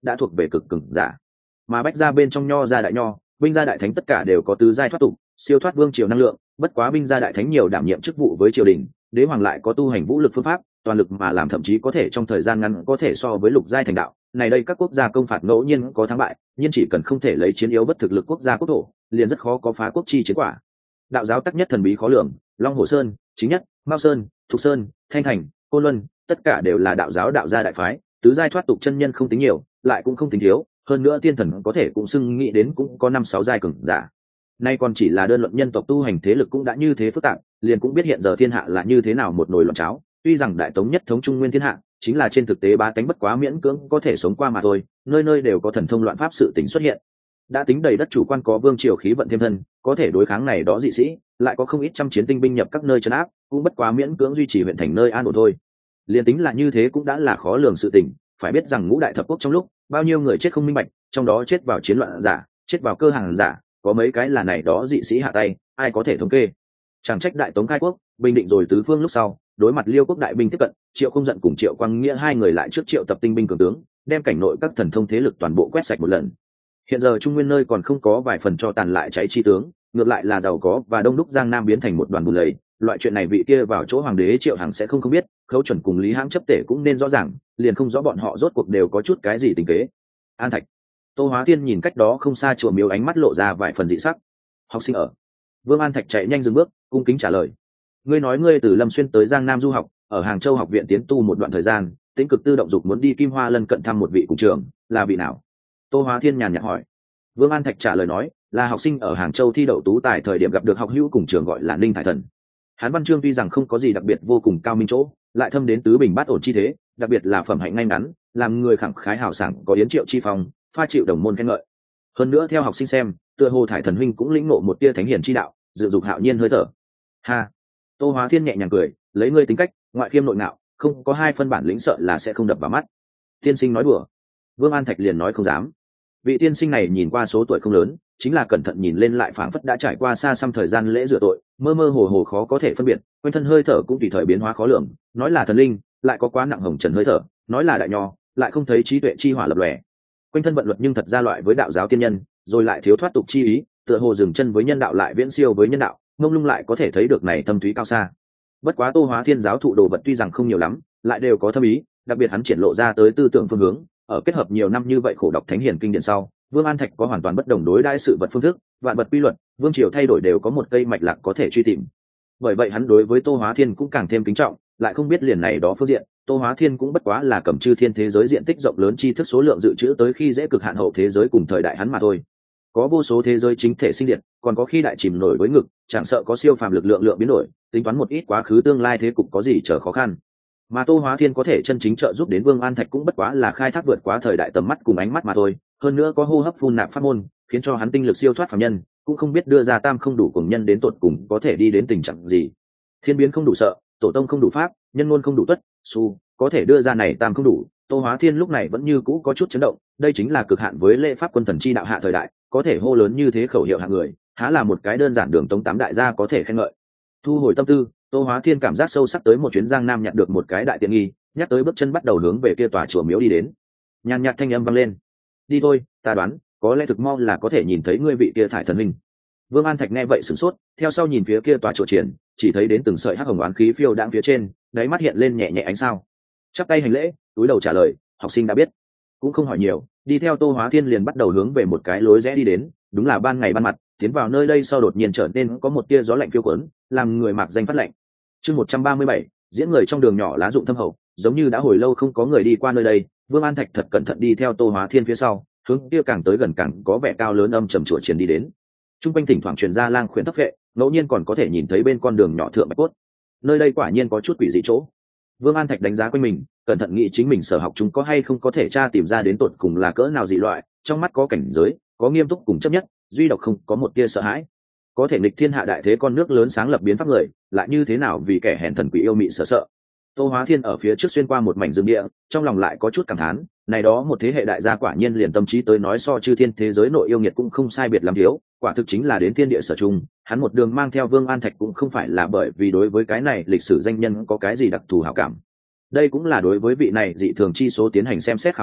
đã thuộc về cực cường giả. Mà bách gia bên trong nho gia đại nho, binh gia đại thánh tất cả đều có tứ giai thoát tục, siêu thoát vương triều năng lượng. Bất quá binh gia đại thánh nhiều đảm nhiệm chức vụ với triều đình, đế hoàng lại có tu hành vũ lực phương pháp, toàn lực mà làm, thậm chí có thể trong thời gian ngắn có thể so với lục giai thành đạo. Này đây các quốc gia công phạt ngẫu nhiên có thắng bại, nhưng chỉ cần không thể lấy chiến yếu bất thực lực quốc gia quốc thổ, liền rất khó có phá quốc chi chiến quả. Đạo giáo tắc nhất thần bí khó lường, Long Hồ Sơn, Chính Nhất, Mao Sơn, Thục Sơn, Thanh Thành, Côn Luân, tất cả đều là đạo giáo đạo gia đại phái, tứ giai thoát tục chân nhân không tính nhiều, lại cũng không tính thiếu, hơn nữa tiên thần có thể cũng xưng nghĩ đến cũng có 5-6 giai cường giả. Nay còn chỉ là đơn luận nhân tộc tu hành thế lực cũng đã như thế phức tạp, liền cũng biết hiện giờ thiên hạ là như thế nào một nồi loạn cháo. Tuy rằng đại tống nhất thống trung nguyên thiên hạ, chính là trên thực tế bá tánh bất quá miễn cưỡng có thể sống qua mà thôi, nơi nơi đều có thần thông loạn pháp sự tình xuất hiện. Đã tính đầy đất chủ quan có vương triều khí vận thêm thân, có thể đối kháng này đó dị sĩ, lại có không ít trăm chiến tinh binh nhập các nơi trấn áp, cũng bất quá miễn cưỡng duy trì huyện thành nơi an ổn thôi. Liền tính là như thế cũng đã là khó lường sự tình, phải biết rằng ngũ đại thập quốc trong lúc, bao nhiêu người chết không minh bạch, trong đó chết vào chiến loạn giả, chết vào cơ hàng giả, có mấy cái là này đó dị sĩ hạ tay, ai có thể thống kê. Chẳng trách đại tống khai quốc, bình định rồi tứ phương lúc sau, đối mặt Liêu quốc đại binh tiếp cận, Triệu Không Giận cùng Triệu Quang Nghĩa hai người lại trước triệu tập tinh binh cường tướng, đem cảnh nội các thần thông thế lực toàn bộ quét sạch một lần. Hiện giờ trung nguyên nơi còn không có vài phần cho tàn lại cháy chi tướng, ngược lại là giàu có và đông đúc giang nam biến thành một đoàn bùn lầy. Loại chuyện này vị kia vào chỗ hoàng đế Triệu Hằng sẽ không biết, Khấu Chuẩn cùng Lý Hãng chấp tể cũng nên rõ ràng, liền không rõ bọn họ rốt cuộc đều có chút cái gì tình kế. An Thạch, Tô Hóa Thiên nhìn cách đó không xa chùa miếu, ánh mắt lộ ra vài phần dị sắc. Học sinh ở. Vương An Thạch chạy nhanh dừng bước, cung kính trả lời. Ngươi nói ngươi từ Lâm Xuyên tới Giang Nam du học, ở Hàng Châu học viện tiến tu một đoạn thời gian, Tĩnh Cực Tư động dục muốn đi Kim Hoa lân cận thăm một vị cùng trường, là vị nào? Tô Hóa Thiên nhàn nhạt hỏi. Vương An Thạch trả lời nói, là học sinh ở Hàng Châu thi đậu tú tài thời điểm gặp được học hữu cùng trường gọi là Ninh Thải Thần. Hán văn chương tuy rằng không có gì đặc biệt vô cùng cao minh chỗ, lại thâm đến tứ bình bát ổn chi thế, đặc biệt là phẩm hạnh ngay ngắn, làm người khẳng khái hào sảng, có yến triệu chi phong, pha chịu đồng môn khen ngợi. Hơn nữa theo học sinh xem, tựa hồ Thải Thần huynh cũng lĩnh ngộ một tia thánh hiền chi đạo, dự dục hạo nhiên hơi thở. Ha. Tô Hóa Thiên nhẹ nhàng cười, lấy ngươi tính cách, ngoại khiêm nội ngạo, không có hai phân bản lĩnh sợ là sẽ không đập vào mắt. Tiên sinh nói đùa. Vương An Thạch liền nói không dám. Vị tiên sinh này nhìn qua số tuổi không lớn, chính là cẩn thận nhìn lên lại phảng phất đã trải qua xa xăm thời gian lễ rửa tội, mơ mơ hồ hồ khó có thể phân biệt, quanh thân hơi thở cũng tùy thời biến hóa khó lường, nói là thần linh, lại có quá nặng hồng trần hơi thở, nói là đại nho, lại không thấy trí tuệ chi hỏa lập lòe. Quanh thân vận luật nhưng thật ra loại với đạo giáo tiên nhân, rồi lại thiếu thoát tục chi ý, tựa hồ dừng chân với nhân đạo lại viễn siêu với nhân đạo, mông lung lại có thể thấy được này thâm thúy cao xa. Bất quá Tô Hóa Thiên giáo thụ đồ vật tuy rằng không nhiều lắm, lại đều có thâm ý, đặc biệt hắn triển lộ ra tới tư tưởng phương hướng, ở kết hợp nhiều năm như vậy khổ đọc thánh hiền kinh điển sau, Vương An Thạch có hoàn toàn bất đồng đối đãi sự vật phương thức, vạn vật quy luật, vương triều thay đổi đều có một cây mạch lạc có thể truy tìm. Bởi vậy hắn đối với Tô Hóa Thiên cũng càng thêm kính trọng, lại không biết liền này đó phương diện, Tô Hóa Thiên cũng bất quá là cầm chư thiên thế giới diện tích rộng lớn tri thức số lượng dự trữ tới khi dễ cực hạn hậu thế giới cùng thời đại hắn mà thôi. Có vô số thế giới chính thể sinh diệt, còn có khi đại chìm nổi với ngực, chẳng sợ có siêu phàm lực lượng biến đổi, tính toán một ít quá khứ tương lai thế cục có gì trở khó khăn. Mà Tô Hóa Thiên có thể chân chính trợ giúp đến Vương An Thạch cũng bất quá là khai thác vượt quá thời đại tầm mắt cùng ánh mắt mà thôi, hơn nữa có hô hấp phun nạp pháp môn, khiến cho hắn tinh lực siêu thoát phàm nhân, cũng không biết đưa ra tam không đủ cùng nhân đến tột cùng có thể đi đến tình trạng gì. Thiên biến không đủ sợ, tổ tông không đủ pháp, nhân ngôn không đủ tuất, su có thể đưa ra này tam không đủ. Tô Hóa Thiên lúc này vẫn như cũ có chút chấn động, đây chính là cực hạn với lễ pháp quân thần chi đạo hạ thời đại, có thể hô lớn như thế khẩu hiệu hạng người, há là một cái đơn giản đường tống tám đại gia có thể khen ngợi. Thu hồi tâm tư, Tô Hóa Thiên cảm giác sâu sắc tới một chuyến Giang Nam nhặt được một cái đại tiện nghi, nhắc tới bước chân bắt đầu hướng về kia tòa chùa miếu đi đến. Nhàn nhạt thanh âm vang lên, đi thôi, ta đoán có lẽ thực mau là có thể nhìn thấy ngươi vị kia Thải Thần minh. Vương An Thạch nghe vậy sửng sốt, theo sau nhìn phía kia tòa chùa triển, chỉ thấy đến từng sợi hắc hồng oán khí phiêu đãng phía trên, đáy mắt hiện lên nhẹ nhẹ ánh sao. Chắp tay hành lễ, túi đầu trả lời, học sinh đã biết. Cũng không hỏi nhiều, đi theo Tô Hóa Thiên liền bắt đầu hướng về một cái lối rẽ đi đến, đúng là ban ngày ban mặt, tiến vào nơi đây sau đột nhiên trở nên có một tia gió lạnh phiêu cuốn, làm người mạc danh phát lạnh. Chương 137, diễn người trong đường nhỏ lá dụng thâm hậu, giống như đã hồi lâu không có người đi qua nơi đây, Vương An Thạch thật cẩn thận đi theo Tô Hóa Thiên phía sau, hướng kia càng tới gần càng có vẻ cao lớn âm trầm chùa triển đi đến. Trung quanh thỉnh thoảng truyền ra lang khuyển thấp vệ, ngẫu nhiên còn có thể nhìn thấy bên con đường nhỏ thượng bạch cốt. Nơi đây quả nhiên có chút quỷ dị chỗ. Vương An Thạch đánh giá quanh mình, cẩn thận nghĩ chính mình sở học chúng có hay không có thể tra tìm ra đến tột cùng là cỡ nào dị loại, trong mắt có cảnh giới, có nghiêm túc cùng chấp nhất, duy độc không có một tia sợ hãi. Có thể nghịch thiên hạ đại thế con nước lớn sáng lập biến pháp người, lại như thế nào vì kẻ hèn thần quỷ yêu mị sợ sợ. Tô Hóa Thiên ở phía trước xuyên qua một mảnh rừng địa, trong lòng lại có chút cảm thán, này đó một thế hệ đại gia quả nhiên liền tâm trí tới nói so chư thiên thế giới nội yêu nghiệt cũng không sai biệt lắm thiếu, quả thực chính là đến thiên địa sở chung. Hắn một đường mang theo Vương An Thạch cũng không phải là bởi vì đối với cái này lịch sử danh nhân có cái gì đặc thù hảo cảm. Đây cũng là đối với vị này dị thường chi số tiến hành xem xét khảo nghiệm,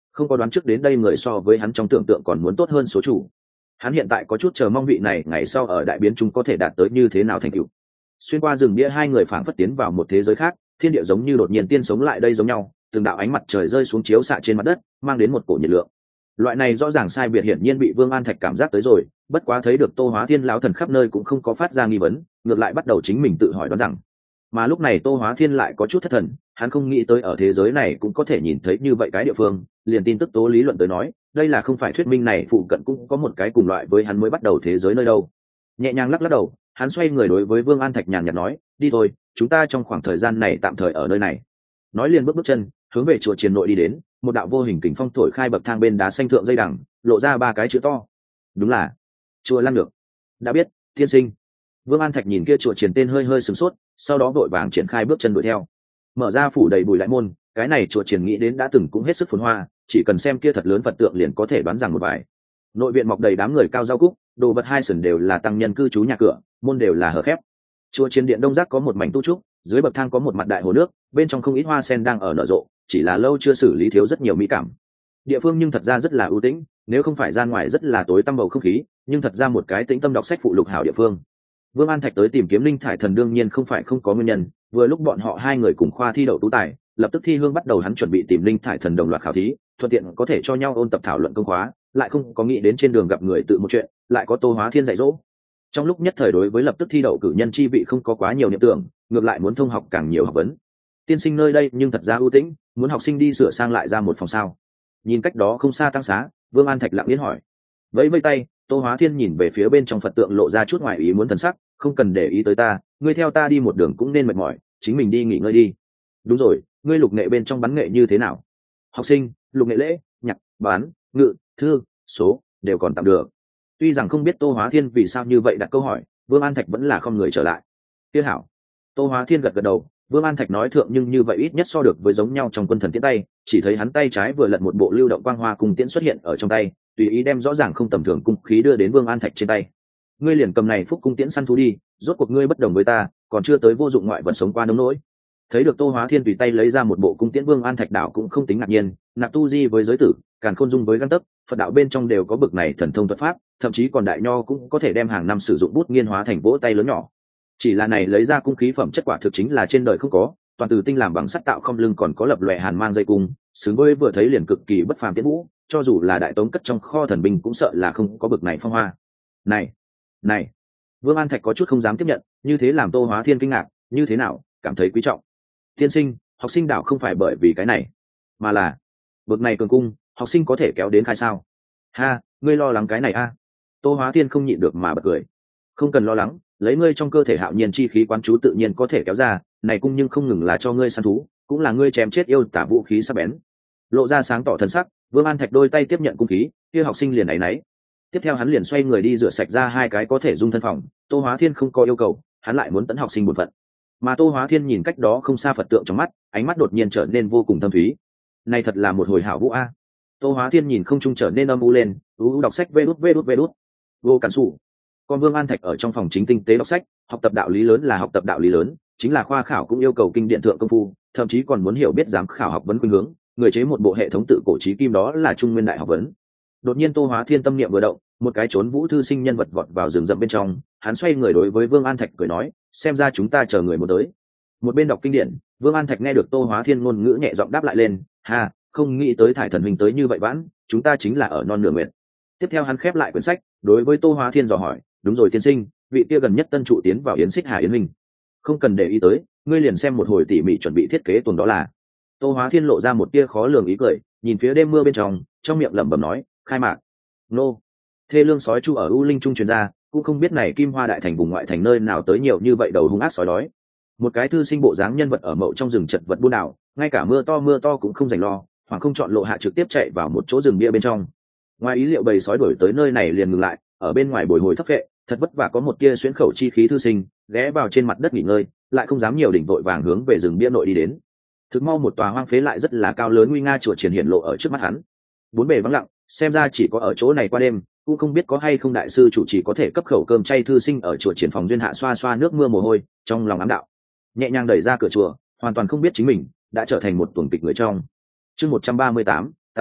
không có đoán trước đến đây người so với hắn trong tưởng tượng còn muốn tốt hơn số chủ. Hắn hiện tại có chút chờ mong vị này ngày sau ở đại biến chúng có thể đạt tới như thế nào thành tựu. Xuyên qua rừng bia hai người phảng phất tiến vào một thế giới khác, thiên địa giống như đột nhiên tiên sống lại đây giống nhau, từng đạo ánh mặt trời rơi xuống chiếu xạ trên mặt đất, mang đến một cổ nhiệt lượng. Loại này rõ ràng sai biệt hiển nhiên bị Vương An Thạch cảm giác tới rồi, bất quá thấy được Tô Hóa Thiên lão thần khắp nơi cũng không có phát ra nghi vấn, ngược lại bắt đầu chính mình tự hỏi đoán rằng. Mà lúc này Tô Hóa Thiên lại có chút thất thần, hắn không nghĩ tới ở thế giới này cũng có thể nhìn thấy như vậy cái địa phương, liền tin tức tố lý luận tới nói, đây là không phải thuyết minh này phụ cận cũng có một cái cùng loại với hắn mới bắt đầu thế giới nơi đâu. Nhẹ nhàng lắc lắc đầu, hắn xoay người đối với Vương An Thạch nhàn nhạt nói, đi thôi, chúng ta trong khoảng thời gian này tạm thời ở nơi này. Nói liền bước chân hướng về chùa Triền nội đi đến, một đạo vô hình kình phong thổi khai bậc thang bên đá xanh thượng dây đằng, lộ ra ba cái chữ to. Đúng là chùa Lăng Được. Đã biết, tiên sinh. Vương An Thạch nhìn kia chùa Triền tên hơi hơi sửng sốt, sau đó vội vàng triển khai bước chân đuổi theo. Mở ra phủ đầy bùi lại môn, cái này chùa Triền nghĩ đến đã từng cũng hết sức phồn hoa, chỉ cần xem kia thật lớn Phật tượng liền có thể đoán rằng một vài. Nội viện mọc đầy đám người cao rau cúc, đồ vật hai sườn đều là tăng nhân cư trú nhà cửa, môn đều là hở khép. Chùa Triền điện đông giác có một mảnh tu trúc, dưới bậc thang có một mặt đại hồ nước, bên trong không ít hoa sen đang ở nở rộ, chỉ là lâu chưa xử lý thiếu rất nhiều mỹ cảm. Địa phương nhưng thật ra rất là ưu tĩnh, nếu không phải ra ngoài rất là tối tăm bầu không khí, nhưng thật ra một cái tĩnh tâm đọc sách phụ lục hảo địa phương. Vương An Thạch tới tìm kiếm Linh Thải Thần đương nhiên không phải không có nguyên nhân, vừa lúc bọn họ hai người cùng khoa thi đậu tú tài, lập tức thi hương bắt đầu hắn chuẩn bị tìm Linh Thải Thần đồng loạt khảo thí, thuận tiện có thể cho nhau ôn tập thảo luận công khóa, lại không có nghĩ đến trên đường gặp người tự một chuyện, lại có Tô Hóa Thiên dạy dỗ. Trong lúc nhất thời đối với lập tức thi đậu cử nhân chi vị không có quá nhiều niệm tưởng, ngược lại muốn thông học càng nhiều học vấn. Tiên sinh nơi đây nhưng thật ra ưu tĩnh, muốn học sinh đi sửa sang lại ra một phòng sao? Nhìn cách đó không xa tăng xá, Vương An Thạch lặng yên hỏi. Vẫy vẫy tay, Tô Hóa Thiên nhìn về phía bên trong Phật tượng lộ ra chút ngoài ý muốn thần sắc, không cần để ý tới ta, ngươi theo ta đi một đường cũng nên mệt mỏi, chính mình đi nghỉ ngơi đi. Đúng rồi, ngươi lục nghệ bên trong bắn nghệ như thế nào? Học sinh, lục nghệ lễ, nhạc, bán, ngự, thư, số đều còn tạm được. Tuy rằng không biết Tô Hóa Thiên vì sao như vậy đặt câu hỏi, Vương An Thạch vẫn là không người trở lại. Tiếc hảo. Tô Hóa Thiên gật gật đầu, Vương An Thạch nói thượng nhưng như vậy ít nhất so được với giống nhau trong quân thần tiễn tay, chỉ thấy hắn tay trái vừa lật một bộ lưu động quang hoa cùng tiễn xuất hiện ở trong tay, tùy ý đem rõ ràng không tầm thường cung khí đưa đến Vương An Thạch trên tay. Ngươi liền cầm này phúc cung tiễn săn thú đi, rốt cuộc ngươi bất đồng với ta, còn chưa tới vô dụng ngoại vật sống qua nông nỗi. Thấy được Tô Hóa Thiên tùy tay lấy ra một bộ cung tiễn, Vương An Thạch đảo cũng không tính ngạc nhiên, nạp tu di với giới tử, càn khôn dung với găng tấc, Phật đạo bên trong đều có bực này thần thông thuật pháp, thậm chí còn đại nho cũng có thể đem hàng năm sử dụng bút nghiên hóa thành vỗ tay lớn nhỏ. Chỉ là này lấy ra cung khí phẩm chất quả thực chính là trên đời không có, toàn từ tinh làm bằng sắt tạo không lưng còn có lập lòe hàn mang dây cung, xứng với vừa thấy liền cực kỳ bất phàm tiễn vũ, cho dù là đại tống cất trong kho thần binh cũng sợ là không có bực này phong hoa. Này, Vương An Thạch có chút không dám tiếp nhận, như thế làm Tô Hóa Thiên kinh ngạc, như thế nào, cảm thấy quý trọng. Tiên sinh, học sinh đảo không phải bởi vì cái này, mà là bực này cường cung, học sinh có thể kéo đến khai sao? Ha, ngươi lo lắng cái này a? Tô Hóa Thiên không nhịn được mà bật cười. Không cần lo lắng, lấy ngươi trong cơ thể hạo nhiên chi khí quán chú tự nhiên có thể kéo ra, này cung nhưng không ngừng là cho ngươi săn thú, cũng là ngươi chém chết yêu tả vũ khí sắc bén. Lộ ra sáng tỏ thần sắc, Vương An Thạch đôi tay tiếp nhận cung khí, kia học sinh liền áy náy. Tiếp theo hắn liền xoay người đi rửa sạch ra hai cái có thể dung thân phòng, Tô Hóa Thiên không có yêu cầu, hắn lại muốn tận học sinh bổn phận. Mà Tô Hóa Thiên nhìn cách đó không xa Phật tượng trong mắt, ánh mắt đột nhiên trở nên vô cùng thâm thúy. Này thật là một hồi hảo vũ a. Tô Hóa Thiên nhìn không trung trở nên âm u lên, đọc sách vê đút. Vô cản sủ. Còn Vương An Thạch ở trong phòng chính tinh tế đọc sách, học tập đạo lý lớn là học tập đạo lý lớn, chính là khoa khảo cũng yêu cầu kinh điển thượng công phu, thậm chí còn muốn hiểu biết giám khảo học vấn khuynh hướng, người chế một bộ hệ thống tự cổ trí kim đó là Trung Nguyên đại học vấn. Đột nhiên Tô Hóa Thiên tâm niệm vừa động, một cái trốn vũ thư sinh nhân vật vọt vào rừng rậm bên trong, hắn xoay người đối với Vương An Thạch cười nói, xem ra chúng ta chờ người một tới. Một bên đọc kinh điển, Vương An Thạch nghe được Tô Hóa Thiên ngôn ngữ nhẹ giọng đáp lại lên, ha, không nghĩ tới Thải Thần huynh tới như vậy vãn, chúng ta chính là ở non nửa nguyện. Tiếp theo hắn khép lại quyển sách, đối với Tô Hóa Thiên dò hỏi, đúng rồi tiên sinh, vị kia gần nhất tân trụ tiến vào Yến Xích Hà Yến Minh, không cần để ý tới, ngươi liền xem một hồi tỉ mỉ chuẩn bị thiết kế tuần đó là. Tô Hóa Thiên lộ ra một tia khó lường ý cười, nhìn phía đêm mưa bên trong miệng lẩm bẩm nói, khai mạc. Nô. Thê lương sói chu ở U Linh trung truyền ra, cũng không biết này Kim Hoa đại thành vùng ngoại thành nơi nào tới nhiều như vậy đầu hung ác sói đói. Một cái thư sinh bộ dáng nhân vật ở mậu trong rừng chật vật buôn đảo, ngay cả mưa to cũng không dành lo, hoàng không chọn lộ hạ trực tiếp chạy vào một chỗ rừng bia bên trong. Ngoài ý liệu bầy sói đuổi tới nơi này liền ngừng lại, ở bên ngoài bồi hồi thấp vệ, thật vất vả có một tia xuyến khẩu chi khí thư sinh ghé vào trên mặt đất nghỉ ngơi, lại không dám nhiều đỉnh vội vàng hướng về rừng bia nội đi đến. Thực mau một tòa hoang phế lại rất là cao lớn nguy nga chùa Triển hiện lộ ở trước mắt hắn. Bốn bề vắng lặng, xem ra chỉ có ở chỗ này qua đêm, cũng không biết có hay không đại sư chủ trì có thể cấp khẩu cơm chay thư sinh ở chùa Triển phòng duyên hạ xoa xoa nước mưa mồ hôi, trong lòng ám đạo. Nhẹ nhàng đẩy ra cửa chùa, hoàn toàn không biết chính mình đã trở thành một tuồng kịch người trong. Chương 138, tài tử,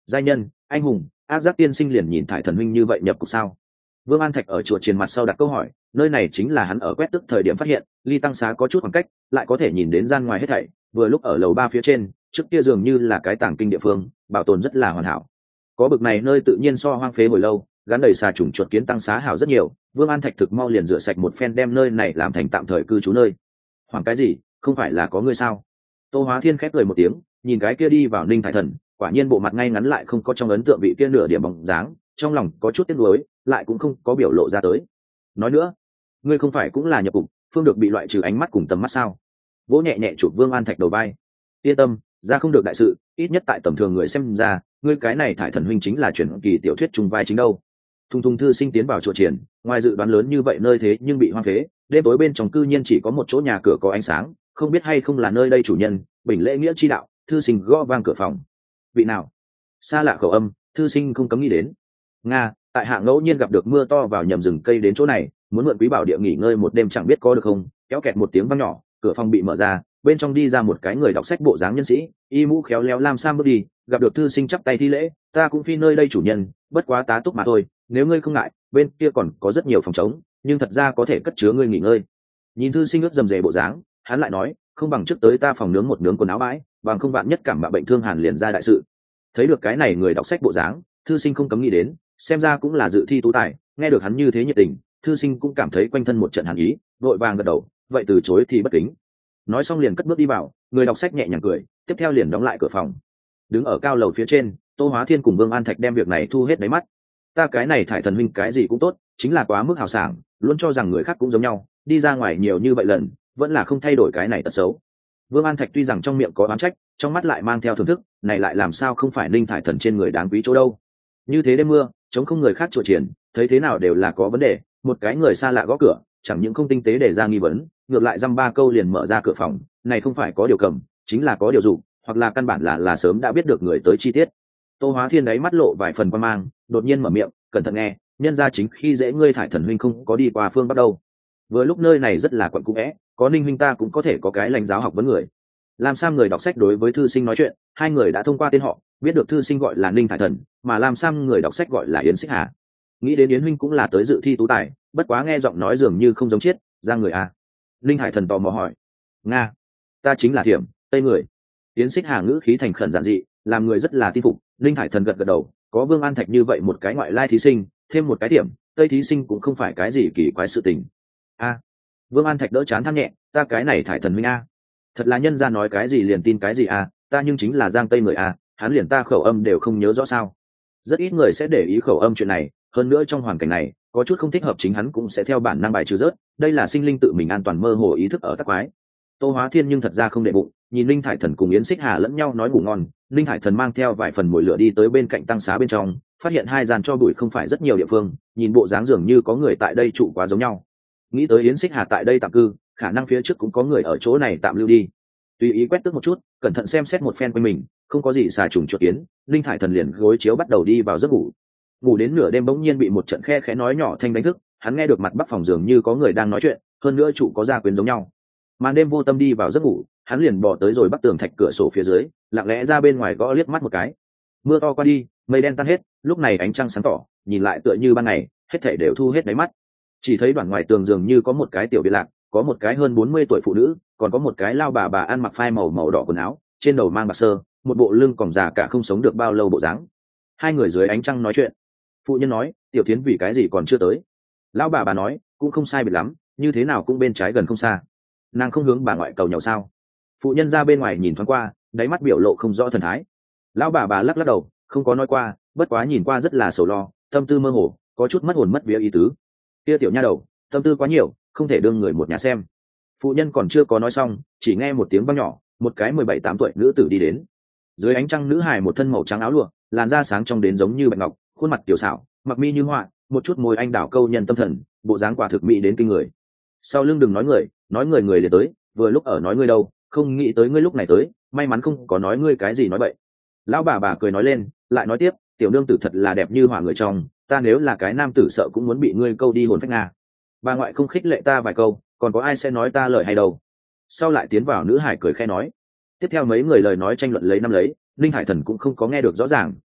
giai nhân, anh hùng, ác giác tiên sinh liền nhìn thải thần huynh như vậy nhập cục sao? Vương An Thạch ở chùa triền mặt sau đặt câu hỏi, nơi này chính là hắn ở quét tức thời điểm phát hiện, ly tăng xá có chút khoảng cách, lại có thể nhìn đến gian ngoài hết thảy, vừa lúc ở lầu 3 phía trên, trước kia dường như là cái tàng kinh địa phương, bảo tồn rất là hoàn hảo. Có bực này nơi tự nhiên so hoang phế hồi lâu, gắn đầy xà trùng chuột kiến tăng xá hảo rất nhiều, Vương An Thạch thực mau liền rửa sạch một phen đem nơi này làm thành tạm thời cư trú nơi. Hoàng cái gì, không phải là có ngươi sao? Tô Hóa Thiên khép cười một tiếng, nhìn cái kia đi vào Ninh Thải Thần, quả nhiên bộ mặt ngay ngắn lại không có trong ấn tượng vị kia nửa điểm bóng dáng, trong lòng có chút tiếc nuối, lại cũng không có biểu lộ ra tới. Nói nữa, ngươi không phải cũng là nhập cục, phương được bị loại trừ ánh mắt cùng tầm mắt sao? Vỗ nhẹ nhẹ chụp Vương An Thạch đầu vai. Yên tâm, ra không được đại sự, ít nhất tại tầm thường người xem ra, ngươi cái này Thải Thần huynh chính là chuyển kỳ tiểu thuyết trung vai chính đâu. Thung Thung thư sinh tiến vào chùa triển, ngoài dự đoán lớn như vậy nơi thế nhưng bị hoang phế, đêm tối bên trong cư nhiên chỉ có một chỗ nhà cửa có ánh sáng, không biết hay không là nơi đây chủ nhân. Bình lễ nghĩa chi đạo, thư sinh gõ vang cửa phòng. Vị nào? Xa lạ khẩu âm, thư sinh không cấm nghĩ đến. Nga, tại hạ ngẫu nhiên gặp được mưa to vào nhầm rừng cây đến chỗ này, muốn mượn quý bảo địa nghỉ ngơi một đêm chẳng biết có được không. Kéo kẹt một tiếng vang nhỏ, cửa phòng bị mở ra, bên trong đi ra một cái người đọc sách bộ dáng nhân sĩ, y mũ khéo léo lam sam bước đi, gặp được thư sinh chắp tay thi lễ, ta cũng phi nơi đây chủ nhân, bất quá tá túc mà thôi, nếu ngươi không ngại, bên kia còn có rất nhiều phòng trống, nhưng thật ra có thể cất chứa ngươi nghỉ ngơi. Nhìn thư sinh ướt dầm dề bộ dáng, hắn lại nói, không bằng trước tới ta phòng nướng một nướng quần áo bãi, bằng không vạn nhất cảm mạ bệnh thương hàn liền ra đại sự. Thấy được cái này người đọc sách bộ dáng, thư sinh không cấm nghĩ đến, xem ra cũng là dự thi tú tài. Nghe được hắn như thế nhiệt tình, thư sinh cũng cảm thấy quanh thân một trận hàn ý, vội vàng gật đầu, vậy từ chối thì bất kính. Nói xong liền cất bước đi vào, người đọc sách nhẹ nhàng cười, tiếp theo liền đóng lại cửa phòng. Đứng ở cao lầu phía trên, Tô Hóa Thiên cùng Vương An Thạch đem việc này thu hết đáy mắt. Ta cái này Thải Thần huynh cái gì cũng tốt, chính là quá mức hào sảng, luôn cho rằng người khác cũng giống nhau, đi ra ngoài nhiều như vậy lần, vẫn là không thay đổi cái này tật xấu. Vương An Thạch tuy rằng trong miệng có oán trách, trong mắt lại mang theo thưởng thức, này lại làm sao không phải Ninh Thải Thần trên người đáng quý chỗ đâu. Như thế đêm mưa, chống không người khác chùa triển, thấy thế nào đều là có vấn đề, một cái người xa lạ gõ cửa, chẳng những không tinh tế để ra nghi vấn, ngược lại dăm ba câu liền mở ra cửa phòng, này không phải có điều cầm, chính là có điều dụng, hoặc là căn bản là sớm đã biết được người tới chi tiết. Tô Hóa Thiên đáy mắt lộ vài phần quan mang, đột nhiên mở miệng, cẩn thận nghe, nhân ra chính khi dễ ngươi Thải Thần huynh không có đi qua phương Bắc đâu. Vừa lúc nơi này rất là quận cũ vẽ, có Ninh huynh ta cũng có thể có cái lãnh giáo học vấn người. Lam Sam người đọc sách đối với thư sinh nói chuyện, hai người đã thông qua tên họ, biết được thư sinh gọi là Ninh Thải Thần, mà Lam Sam người đọc sách gọi là Yến Xích Hà. Nghĩ đến Yến huynh cũng là tới dự thi tú tài, bất quá nghe giọng nói dường như không giống chết, ra người à? Ninh Thải Thần tò mò hỏi. Nga, ta chính là Thiểm, Tây người. Yến Xích Hà ngữ khí thành khẩn giản dị, làm người rất là tin phục. Ninh Thải Thần gật gật đầu, có Vương An Thạch như vậy một cái ngoại lai thí sinh, thêm một cái Thiểm, Tây thí sinh cũng không phải cái gì kỳ quái sự tình. A, Vương An Thạch đỡ chán than nhẹ, ta cái này Thải Thần huynh a, thật là nhân ra nói cái gì liền tin cái gì a, ta nhưng chính là Giang Tây người a, hắn liền ta khẩu âm đều không nhớ rõ sao? Rất ít người sẽ để ý khẩu âm chuyện này, hơn nữa trong hoàn cảnh này, có chút không thích hợp chính hắn cũng sẽ theo bản năng bài trừ rớt, đây là sinh linh tự mình an toàn mơ hồ ý thức ở tắc quái. Tô Hóa Thiên nhưng thật ra không để bụng, nhìn Linh Thải Thần cùng Yến Xích Hà lẫn nhau nói ngủ ngon, Linh Thải Thần mang theo vài phần mùi lửa đi tới bên cạnh tăng xá bên trong, phát hiện hai gian cho bụi không phải rất nhiều địa phương, nhìn bộ dáng dường như có người tại đây trụ quá giống nhau. Nghĩ tới Yến Xích Hà tại đây tạm cư, khả năng phía trước cũng có người ở chỗ này tạm lưu đi. Tùy ý quét tước một chút, cẩn thận xem xét một phen quanh mình, không có gì xà trùng chuột kiến, Linh Thải Thần liền gối chiếu bắt đầu đi vào giấc ngủ. Ngủ đến nửa đêm bỗng nhiên bị một trận khe khẽ nói nhỏ thanh đánh thức, hắn nghe được mặt bắc phòng dường như có người đang nói chuyện, hơn nữa trụ có gia quyến giống nhau. Màn đêm vô tâm đi vào giấc ngủ, hắn liền bỏ tới rồi bắc tường thạch cửa sổ phía dưới, lặng lẽ ra bên ngoài gõ liếc mắt một cái. Mưa to qua đi, mây đen tan hết, lúc này ánh trăng sáng tỏ, nhìn lại tựa như ban ngày, hết thảy đều thu hết đáy mắt. Chỉ thấy đoạn ngoài tường dường như có một cái tiểu biệt lạc, có một cái hơn 40 tuổi phụ nữ, còn có một cái lao bà ăn mặc phai màu đỏ quần áo, trên đầu mang bạc sơ, một bộ lưng còng già cả không sống được bao lâu bộ dáng. Hai người dưới ánh trăng nói chuyện. Phụ nhân nói, tiểu thiến vì cái gì còn chưa tới? Lão bà nói, cũng không sai biệt lắm, như thế nào cũng bên trái gần không xa. Nàng không hướng bà ngoại cầu nhau sao? Phụ nhân ra bên ngoài nhìn thoáng qua, đáy mắt biểu lộ không rõ thần thái. Lão bà lắc lắc đầu, không có nói qua, bất quá nhìn qua rất là sầu lo, tâm tư mơ hồ, có chút mất hồn mất vía ý tứ. Kia tiểu nha đầu, tâm tư quá nhiều, không thể đương người một nhà xem. Phụ nhân còn chưa có nói xong, chỉ nghe một tiếng vang nhỏ, một cái 17-18 tuổi nữ tử đi đến. Dưới ánh trăng nữ hài một thân màu trắng áo lụa, làn da sáng trong đến giống như bạch ngọc, khuôn mặt tiểu xảo, mặc mi như họa, một chút môi anh đảo câu nhân tâm thần, bộ dáng quả thực mỹ đến kinh người. Sau lưng đừng nói người liền tới, vừa lúc ở nói ngươi đâu, không nghĩ tới ngươi lúc này tới, may mắn không có nói ngươi cái gì nói bậy. Lão bà cười nói lên, lại nói tiếp, tiểu nương tử thật là đẹp như hỏa người trong, ta nếu là cái nam tử sợ cũng muốn bị ngươi câu đi hồn phách nga. Bà ngoại không khích lệ ta vài câu, còn có ai sẽ nói ta lời hay đâu. Sau lại tiến vào nữ hải cười khẽ nói. Tiếp theo mấy người lời nói tranh luận lấy năm lấy, Linh Hải Thần cũng không có nghe được rõ ràng,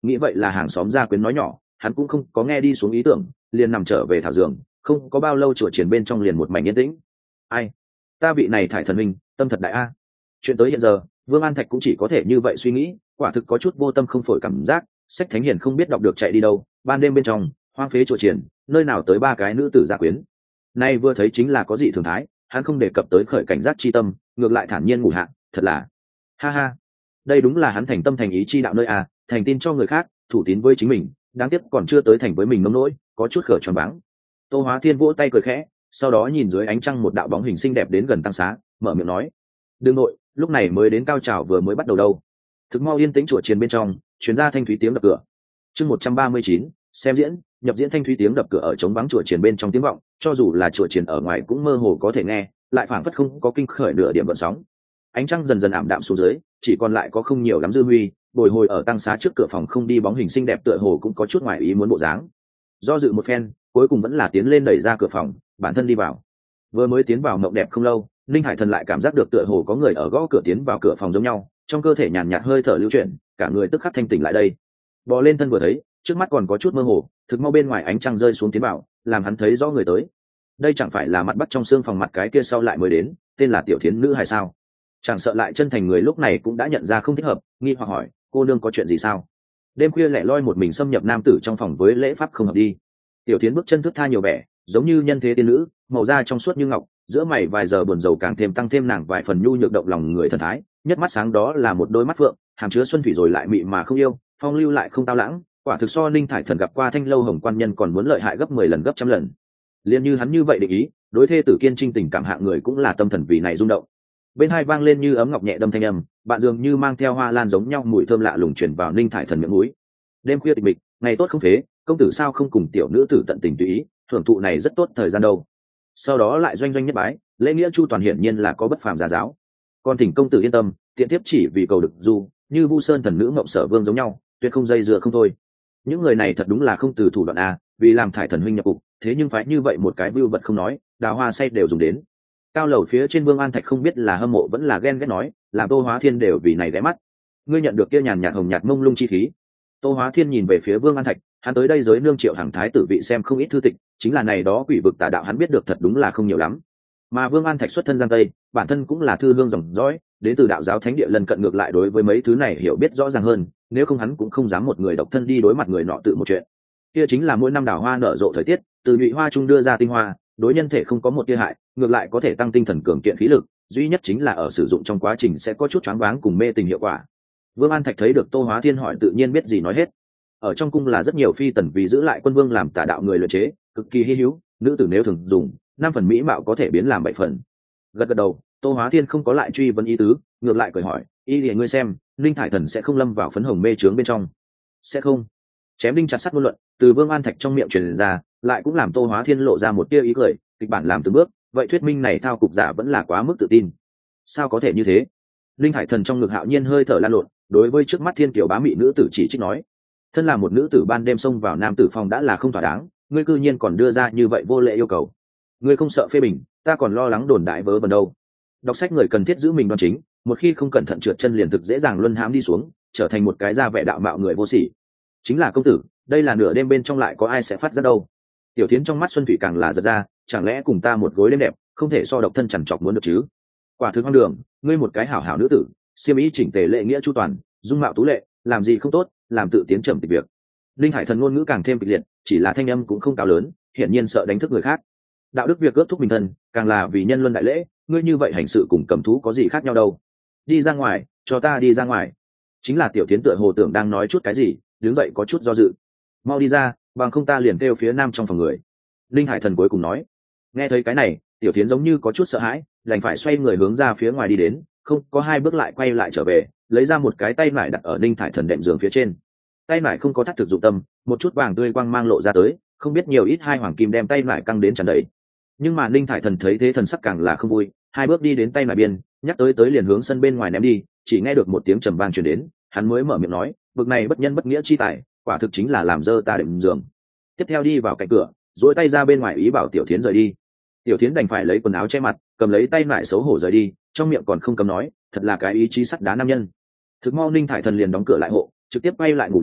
nghĩ vậy là hàng xóm gia quyến nói nhỏ, hắn cũng không có nghe đi xuống ý tưởng, liền nằm trở về thảo giường. Không có bao lâu chùa triển bên trong liền một mảnh yên tĩnh. Ai, ta vị này thải thần minh tâm thật đại a. Chuyện tới hiện giờ, Vương An Thạch cũng chỉ có thể như vậy suy nghĩ, quả thực có chút vô tâm không phổi cảm giác. Sách thánh hiền không biết đọc được chạy đi đâu, ban đêm bên trong hoang phế chùa triển, nơi nào tới ba cái nữ tử gia quyến. Nay vừa thấy chính là có dị thường thái, hắn không đề cập tới khởi cảnh giác chi tâm, ngược lại thản nhiên ngủ hạ, thật là ha ha. Đây đúng là hắn thành tâm thành ý chi đạo nơi à, thành tin cho người khác, thủ tín với chính mình, đáng tiếc còn chưa tới thành với mình nông nỗi, có chút khở tròn váng. Tô Hóa Thiên vỗ tay cười khẽ, sau đó nhìn dưới ánh trăng một đạo bóng hình xinh đẹp đến gần tăng xá, mở miệng nói: "Đương nội, lúc này mới đến cao trào vừa mới bắt đầu đâu." Thực mau yên tĩnh chùa chiền bên trong, truyền ra thanh thúy tiếng đập cửa. Chương 139, xem diễn, nhập diễn thanh thúy tiếng đập cửa ở trống vắng chùa chiền bên trong tiếng vọng, cho dù là chùa chiền ở ngoài cũng mơ hồ có thể nghe, lại phảng phất không có kinh khởi nửa điểm gợn sóng. Ánh trăng dần dần ảm đạm xuống dưới, chỉ còn lại có không nhiều lắm dư huy, bồi hồi ở tăng xá trước cửa phòng không đi bóng hình xinh đẹp tựa hồ cũng có chút ngoài ý muốn bộ dáng. Do dự một phen, cuối cùng vẫn là tiến lên đẩy ra cửa phòng, bản thân đi vào. Vừa mới tiến vào mộng đẹp không lâu, Linh Hải Thần lại cảm giác được tựa hồ có người ở gõ cửa tiến vào cửa phòng giống nhau, trong cơ thể nhàn nhạt hơi thở lưu chuyển, cả người tức khắc thanh tỉnh lại đây. Bò lên thân vừa thấy, trước mắt còn có chút mơ hồ, thực mau bên ngoài ánh trăng rơi xuống tiến vào, làm hắn thấy rõ người tới. Đây chẳng phải là mặt bắt trong xương phòng mặt cái kia sau lại mới đến, tên là Tiểu Thiến nữ hay sao? Chẳng sợ lại chân thành người lúc này cũng đã nhận ra không thích hợp, nghi hoặc hỏi: "Cô nương có chuyện gì sao?" Đêm khuya lẻ loi một mình xâm nhập nam tử trong phòng với lễ pháp không hợp đi. Tiểu Thiến bước chân thướt tha nhiều vẻ, giống như nhân thế tiên nữ, màu da trong suốt như ngọc, giữa mày vài giờ buồn rầu càng thêm tăng thêm nàng vài phần nhu nhược động lòng người thần thái, nhất mắt sáng đó là một đôi mắt phượng, hàm chứa xuân thủy rồi lại mị mà không yêu, phong lưu lại không tao lãng, quả thực so Ninh Thải Thần gặp qua Thanh Lâu Hồng quan nhân còn muốn lợi hại gấp 10 lần gấp trăm lần. Liên như hắn như vậy định ý, đối thê tử kiên trinh tình cảm hạng người cũng là tâm thần vì này rung động. Bên hai vang lên như ấm ngọc nhẹ đâm thanh âm, bạn dường như mang theo hoa lan giống nhau mùi thơm lạ lùng truyền vào Ninh Thải Thần miệng mũi. Đêm khuya tịch mịch, ngày tốt không phế, công tử sao không cùng tiểu nữ tử tận tình tùy ý, thưởng thụ này rất tốt thời gian đâu. Sau đó lại doanh doanh nhất bái, lễ nghĩa chu toàn hiển nhiên là có bất phàm gia giáo. Còn thỉnh công tử yên tâm, tiện tiếp chỉ vì cầu được du, như Vu Sơn thần nữ Mộng Sở Vương giống nhau, tuyệt không dây dưa không thôi. Những người này thật đúng là không từ thủ đoạn a, vì làm Thải Thần huynh nhập cục, thế nhưng phải như vậy một cái vưu vật không nói, đào hoa say đều dùng đến. Cao lầu phía trên Vương An Thạch không biết là hâm mộ vẫn là ghen ghét nói, làm Tô Hóa Thiên đều vì này ghé mắt. Ngươi nhận được kia nhàn nhạt hồng nhạt mông lung chi khí. Tô Hóa Thiên nhìn về phía Vương An Thạch, hắn tới đây giới nương Triệu Hàng thái tử vị xem không ít thư tịch, chính là này đó quỷ vực tà đạo hắn biết được thật đúng là không nhiều lắm. Mà Vương An Thạch xuất thân Giang Tây, bản thân cũng là thư hương dòng dõi, đến từ đạo giáo thánh địa lần cận ngược lại đối với mấy thứ này hiểu biết rõ ràng hơn, nếu không hắn cũng không dám một người độc thân đi đối mặt người nọ tự một chuyện. Kia chính là mỗi năm đào hoa nở rộ thời tiết, từ nhụy hoa trung đưa ra tinh hoa, đối nhân thể không có một tia hại, ngược lại có thể tăng tinh thần cường kiện khí lực, duy nhất chính là ở sử dụng trong quá trình sẽ có chút choáng váng cùng mê tình hiệu quả. Vương An Thạch thấy được Tô Hóa Thiên hỏi tự nhiên biết gì nói hết. Ở trong cung là rất nhiều phi tần vì giữ lại quân vương làm tà đạo người luyện chế, cực kỳ hi hữu, nữ tử nếu thường dùng, 5 phần mỹ mạo có thể biến làm 7 phần. Gật gật đầu, Tô Hóa Thiên không có lại truy vấn ý tứ, ngược lại cười hỏi: "Y lìa ngươi xem, Linh Thải Thần sẽ không lâm vào phấn hồng mê trướng bên trong?" "Sẽ không." Chém đinh chặt sắt ngôn luận từ Vương An Thạch trong miệng truyền ra, lại cũng làm Tô Hóa Thiên lộ ra một tia ý cười, kịch bản làm từng bước, vậy thuyết minh này thao cục giả vẫn là quá mức tự tin. Sao có thể như thế? Linh Thải Thần trong ngực hạo nhiên hơi thở lan lộn, đối với trước mắt thiên kiều bá mị nữ tử chỉ trích nói: "Thân là một nữ tử ban đêm xông vào nam tử phòng đã là không thỏa đáng, ngươi cư nhiên còn đưa ra như vậy vô lễ yêu cầu. Ngươi không sợ phê bình, ta còn lo lắng đồn đại vớ vẩn đâu." Đọc sách người cần thiết giữ mình đoan chính, một khi không cẩn thận trượt chân liền thực dễ dàng luân hãm đi xuống, trở thành một cái ra vẻ đạo mạo người vô sỉ. Chính là công tử, đây là nửa đêm bên trong lại có ai sẽ phát ra đâu. Tiểu Thiến trong mắt Xuân Thủy càng là giật ra, chẳng lẽ cùng ta một gối đêm đẹp, không thể so độc thân chằn chọc muốn được chứ? Quả thực hoang đường, ngươi một cái hảo hảo nữ tử, xiêm ý chỉnh tề lệ nghĩa chu toàn, dung mạo tú lệ, làm gì không tốt, làm tự tiến trầm tịch việc. Linh Hải Thần ngôn ngữ càng thêm kịch liệt, chỉ là thanh âm cũng không cao lớn, hiển nhiên sợ đánh thức người khác. Đạo đức việc ước thúc bình thân, càng là vì nhân luân đại lễ, ngươi như vậy hành sự cùng cầm thú có gì khác nhau đâu? Đi ra ngoài, cho ta đi ra ngoài. Chính là Tiểu Thiến tựa hồ tưởng đang nói chút cái gì, đứng dậy có chút do dự. Mau đi ra, bằng không ta liền kêu phía nam trong phòng người. Linh Hải Thần cuối cùng nói. Nghe thấy cái này, Tiểu Thiến giống như có chút sợ hãi, đành phải xoay người hướng ra phía ngoài đi đến, không có 2 bước lại quay lại trở về, lấy ra một cái tay nải đặt ở Linh Hải Thần đệm giường phía trên. Tay nải không có thắt thực dụng tâm, một chút vàng tươi quang mang lộ ra tới, không biết nhiều ít 2 hoàng kim đem tay nải căng đến tràn đầy. Nhưng mà Linh Thải Thần thấy thế thần sắc càng là không vui, 2 bước đi đến tay nải biên, nhắc tới liền hướng sân bên ngoài ném đi, chỉ nghe được một tiếng trầm vang truyền đến, hắn mới mở miệng nói: "Bực này bất nhân bất nghĩa chi tài, quả thực chính là làm dơ ta đệm giường." Tiếp theo đi vào cạnh cửa, duỗi tay ra bên ngoài ý bảo Tiểu Thiến rời đi. Tiểu Thiến đành phải lấy quần áo che mặt, cầm lấy tay nải xấu hổ rời đi, trong miệng còn không cấm nói: "Thật là cái ý chí sắt đá nam nhân." Thực mau Linh Thải Thần liền đóng cửa lại hộ, trực tiếp quay lại ngủ đi,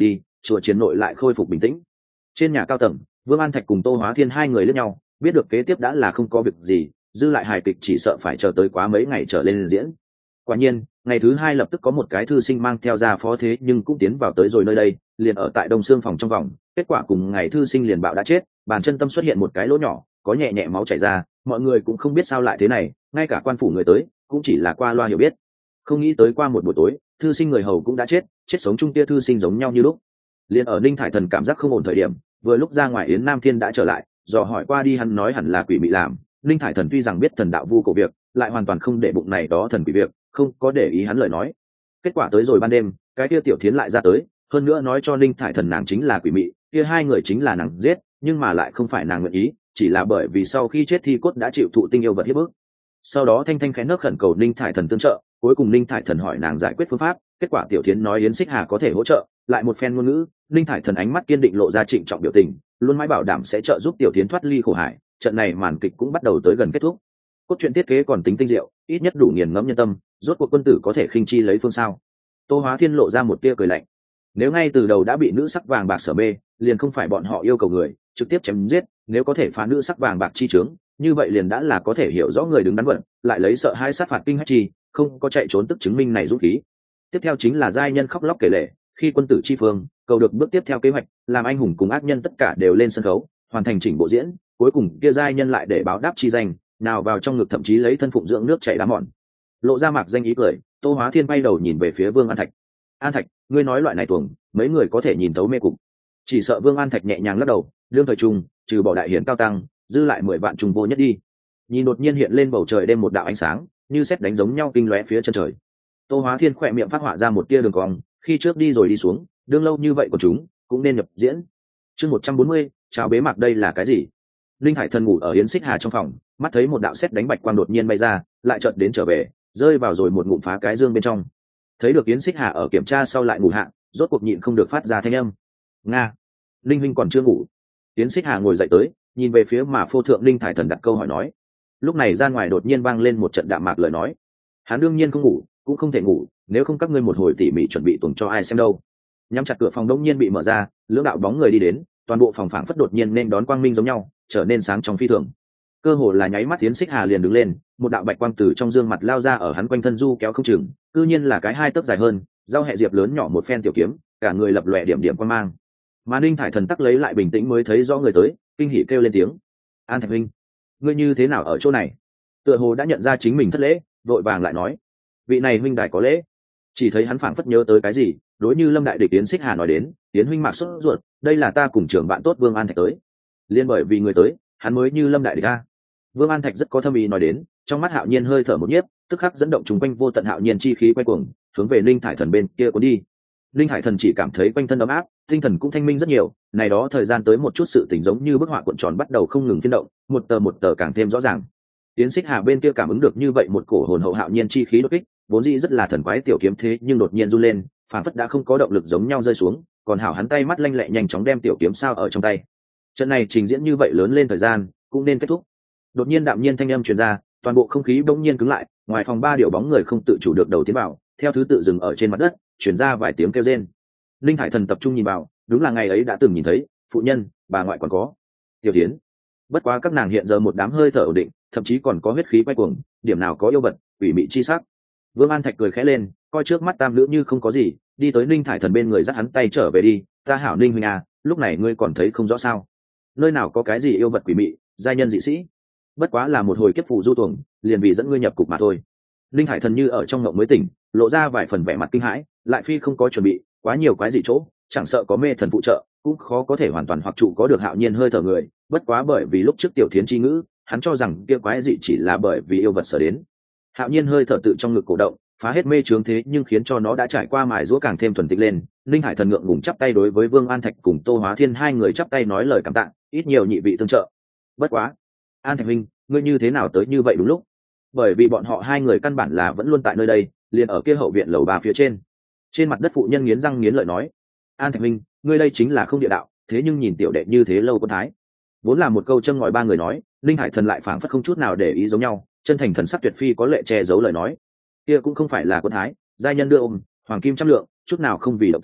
chùa chiến nội lại khôi phục bình tĩnh. Trên nhà cao tầng, Vương An Thạch cùng Tô Hóa Thiên hai người lẫn nhau, biết được kế tiếp đã là không có việc gì, dư lại hài kịch chỉ sợ phải chờ tới quá mấy ngày trở lên diễn. Quả nhiên, ngày thứ hai lập tức có một cái thư sinh mang theo ra phó thế nhưng cũng tiến vào tới rồi nơi đây, liền ở tại Đông Xương phòng trong vòng. Kết quả cùng ngày thư sinh liền bạo đã chết, bàn chân tâm xuất hiện một cái lỗ nhỏ, có nhẹ nhẹ máu chảy ra, mọi người cũng không biết sao lại thế này, ngay cả quan phủ người tới cũng chỉ là qua loa hiểu biết. Không nghĩ tới qua một buổi tối, thư sinh người hầu cũng đã chết, chết sống chung kia thư sinh giống nhau như lúc. Liền ở Ninh Thải Thần cảm giác không ổn thời điểm, vừa lúc ra ngoài Yến Nam Thiên đã trở lại, dò hỏi qua đi hắn nói hẳn là quỷ mị làm. Ninh Thải Thần tuy rằng biết thần đạo vu cổ việc, lại hoàn toàn không để bụng này đó thần quỷ việc, không có để ý hắn lời nói. Kết quả tới rồi ban đêm, cái kia Tiểu Thiến lại ra tới, hơn nữa nói cho Ninh Thải Thần nàng chính là quỷ mị, kia hai người chính là nàng giết, nhưng mà lại không phải nàng nguyện ý, chỉ là bởi vì sau khi chết thi cốt đã chịu thụ tinh yêu vật hiếp bức. Sau đó Thanh Thanh khẽ nấc khẩn cầu Ninh Thải Thần tương trợ, cuối cùng Ninh Thải Thần hỏi nàng giải quyết phương pháp, kết quả Tiểu Thiến nói Yến Xích Hà có thể hỗ trợ, lại một phen ngôn ngữ, Ninh Thải Thần ánh mắt kiên định lộ ra trịnh trọng biểu tình, luôn mãi bảo đảm sẽ trợ giúp Tiểu Thiến thoát ly khổ hải. Trận này màn kịch cũng bắt đầu tới gần kết thúc. Cốt truyện thiết kế còn tính tinh diệu, ít nhất đủ nghiền ngẫm nhân tâm, rốt cuộc quân tử có thể khinh chi lấy phương sao? Tô Hóa Thiên lộ ra một tia cười lạnh. Nếu ngay từ đầu đã bị nữ sắc vàng bạc sở mê, liền không phải bọn họ yêu cầu người trực tiếp chém giết, nếu có thể phá nữ sắc vàng bạc chi chướng, như vậy liền đã là có thể hiểu rõ người đứng đắn vận, lại lấy sợ hai sát phạt kinh hách chi, không có chạy trốn tức chứng minh này dũng khí. Tiếp theo chính là giai nhân khóc lóc kể lể, khi quân tử chi phương cầu được bước tiếp theo kế hoạch, làm anh hùng cùng ác nhân tất cả đều lên sân khấu, hoàn thành chỉnh bộ diễn, cuối cùng kia giai nhân lại để báo đáp chi danh, nào vào trong ngực thậm chí lấy thân phụng dưỡng nước chảy đá mòn. Lộ ra mạc danh ý cười, Tô Hóa Thiên bay đầu nhìn về phía Vương An Thạch. An Thạch, ngươi nói loại này tuồng, mấy người có thể nhìn tấu mê cục. Chỉ sợ Vương An Thạch nhẹ nhàng lắc đầu, đương thời trung, trừ bỏ đại hiển cao tăng, dư lại 10 vạn trùng vô nhất đi. Nhìn đột nhiên hiện lên bầu trời đêm một đạo ánh sáng, như sét đánh giống nhau kinh lóe phía chân trời. Tô Hóa Thiên khỏe miệng phát họa ra một tia đường cong, khi trước đi rồi đi xuống, đương lâu như vậy của chúng cũng nên nhập diễn. Chương 140, chào bế mạc đây là cái gì? Linh Hải Thần ngủ ở Yến Xích Hà trong phòng, mắt thấy một đạo sét đánh bạch quang đột nhiên bay ra, lại chợt đến trở về, rơi vào rồi một ngụm phá cái dương bên trong. Thấy được Yến Xích Hà ở kiểm tra sau lại ngủ hạ, rốt cuộc nhịn không được phát ra thanh âm. Nga, Linh huynh còn chưa ngủ. Yến Xích Hà ngồi dậy tới, nhìn về phía mà phô thượng Linh Thải Thần đặt câu hỏi nói. Lúc này ra ngoài đột nhiên vang lên một trận đạm mạc lời nói. Hắn đương nhiên không ngủ, cũng không thể ngủ, nếu không các ngươi một hồi tỉ mỉ chuẩn bị tuần cho ai xem đâu. Nhắm chặt cửa phòng đống nhiên bị mở ra, lưỡng đạo bóng người đi đến, toàn bộ phòng phảng phất đột nhiên nên đón quang minh giống nhau, trở nên sáng trong phi thường. Cơ hồ là nháy mắt Yến Xích Hà liền đứng lên, một đạo bạch quang từ trong dương mặt lao ra ở hắn quanh thân du kéo không chừng, cư nhiên là cái 2 tấc dài hơn, dao hệ diệp lớn nhỏ một phen tiểu kiếm, cả người lập lòe điểm điểm quang mang. Mà Ninh Thải Thần tắc lấy lại bình tĩnh mới thấy rõ người tới, kinh hỉ kêu lên tiếng. An Thạch huynh, ngươi như thế nào ở chỗ này? Tựa hồ đã nhận ra chính mình thất lễ, vội vàng lại nói, vị này huynh đài có lễ. Chỉ thấy hắn phảng phất nhớ tới cái gì, đối như Lâm đại địch Yến Xích Hà nói đến, Yến huynh mạc sốt ruột, đây là ta cùng trưởng bạn tốt Vương An Thạch tới. Liên bởi vì người tới, hắn mới như Lâm đại địch ta. Vương An Thạch rất có thâm ý nói đến, trong mắt Hạo Nhiên hơi thở một nhiếp, tức khắc dẫn động chúng quanh vô tận Hạo Nhiên chi khí quay cuồng, hướng về Linh Thải Thần bên kia cuốn đi. Linh Thải Thần chỉ cảm thấy quanh thân ấm áp, tinh thần cũng thanh minh rất nhiều, này đó thời gian tới một chút sự tình giống như bức họa cuộn tròn bắt đầu không ngừng phiên động, một tờ càng thêm rõ ràng. Yến Xích Hà bên kia cảm ứng được như vậy một cổ hồn hậu Hạo Nhiên chi khí đột kích, vốn dĩ rất là thần quái tiểu kiếm thế nhưng đột nhiên run lên, phản phất đã không có động lực giống nhau rơi xuống, còn hảo hắn tay mắt lanh lẹ nhanh chóng đem tiểu kiếm sao ở trong tay. Trận này trình diễn như vậy lớn lên thời gian, cũng nên kết thúc. Đột nhiên đạm nhiên thanh âm truyền ra, toàn bộ không khí bỗng nhiên cứng lại, ngoài phòng 3 điều bóng người không tự chủ được đầu tiến vào, theo thứ tự dừng ở trên mặt đất, truyền ra vài tiếng kêu rên. Linh Hải Thần tập trung nhìn vào, đúng là ngày ấy đã từng nhìn thấy, phụ nhân, bà ngoại còn có Tiểu Thiến. Bất quá các nàng hiện giờ một đám hơi thở ổn định, thậm chí còn có huyết khí quay cuồng, điểm nào có yêu vật, ủy mị chi sắc. Vương An Thạch cười khẽ lên, coi trước mắt tam nữ như không có gì, đi tới Linh Thải Thần bên người dắt hắn tay trở về đi. Ta hảo Linh huynh à, lúc này ngươi còn thấy không rõ sao? Nơi nào có cái gì yêu vật quỷ mị, giai nhân dị sĩ? Bất quá là một hồi kiếp phụ du tuồng, liền vì dẫn ngươi nhập cục mà thôi. Linh Thải Thần như ở trong ngộng mới tỉnh, lộ ra vài phần vẻ mặt kinh hãi, lại phi không có chuẩn bị, quá nhiều quái dị chỗ, chẳng sợ có mê thần phụ trợ, cũng khó có thể hoàn toàn hoặc trụ có được Hạo Nhiên hơi thở người. Bất quá bởi vì lúc trước Tiểu Thiến chi ngữ, hắn cho rằng kia quái dị chỉ là bởi vì yêu vật sở đến. Hạo Nhiên hơi thở tự trong ngực cổ động, phá hết mê trướng thế nhưng khiến cho nó đã trải qua mài giũa càng thêm thuần tịnh lên. Linh Hải Thần ngượng ngùng chắp tay đối với Vương An Thạch cùng Tô Hóa Thiên hai người chắp tay nói lời cảm tạ, ít nhiều nhị vị tương trợ. Bất quá, An Thạch huynh, ngươi như thế nào tới như vậy đúng lúc? Bởi vì bọn họ hai người căn bản là vẫn luôn tại nơi đây, liền ở kia hậu viện lầu 3 phía trên. Trên mặt đất phụ nhân nghiến răng nghiến lợi nói, An Thạch huynh, ngươi đây chính là không địa đạo, thế nhưng nhìn tiểu đệ như thế lâu có thái. Vốn là một câu châm ngòi ba người nói, Linh Hải Thần lại phảng phất không chút nào để ý giống nhau, chân thành thần sắc tuyệt phi có lệ che giấu lời nói. Kia cũng không phải là quân thái, giai nhân đưa ôm, hoàng kim trăm lượng, chút nào không vì động tâm,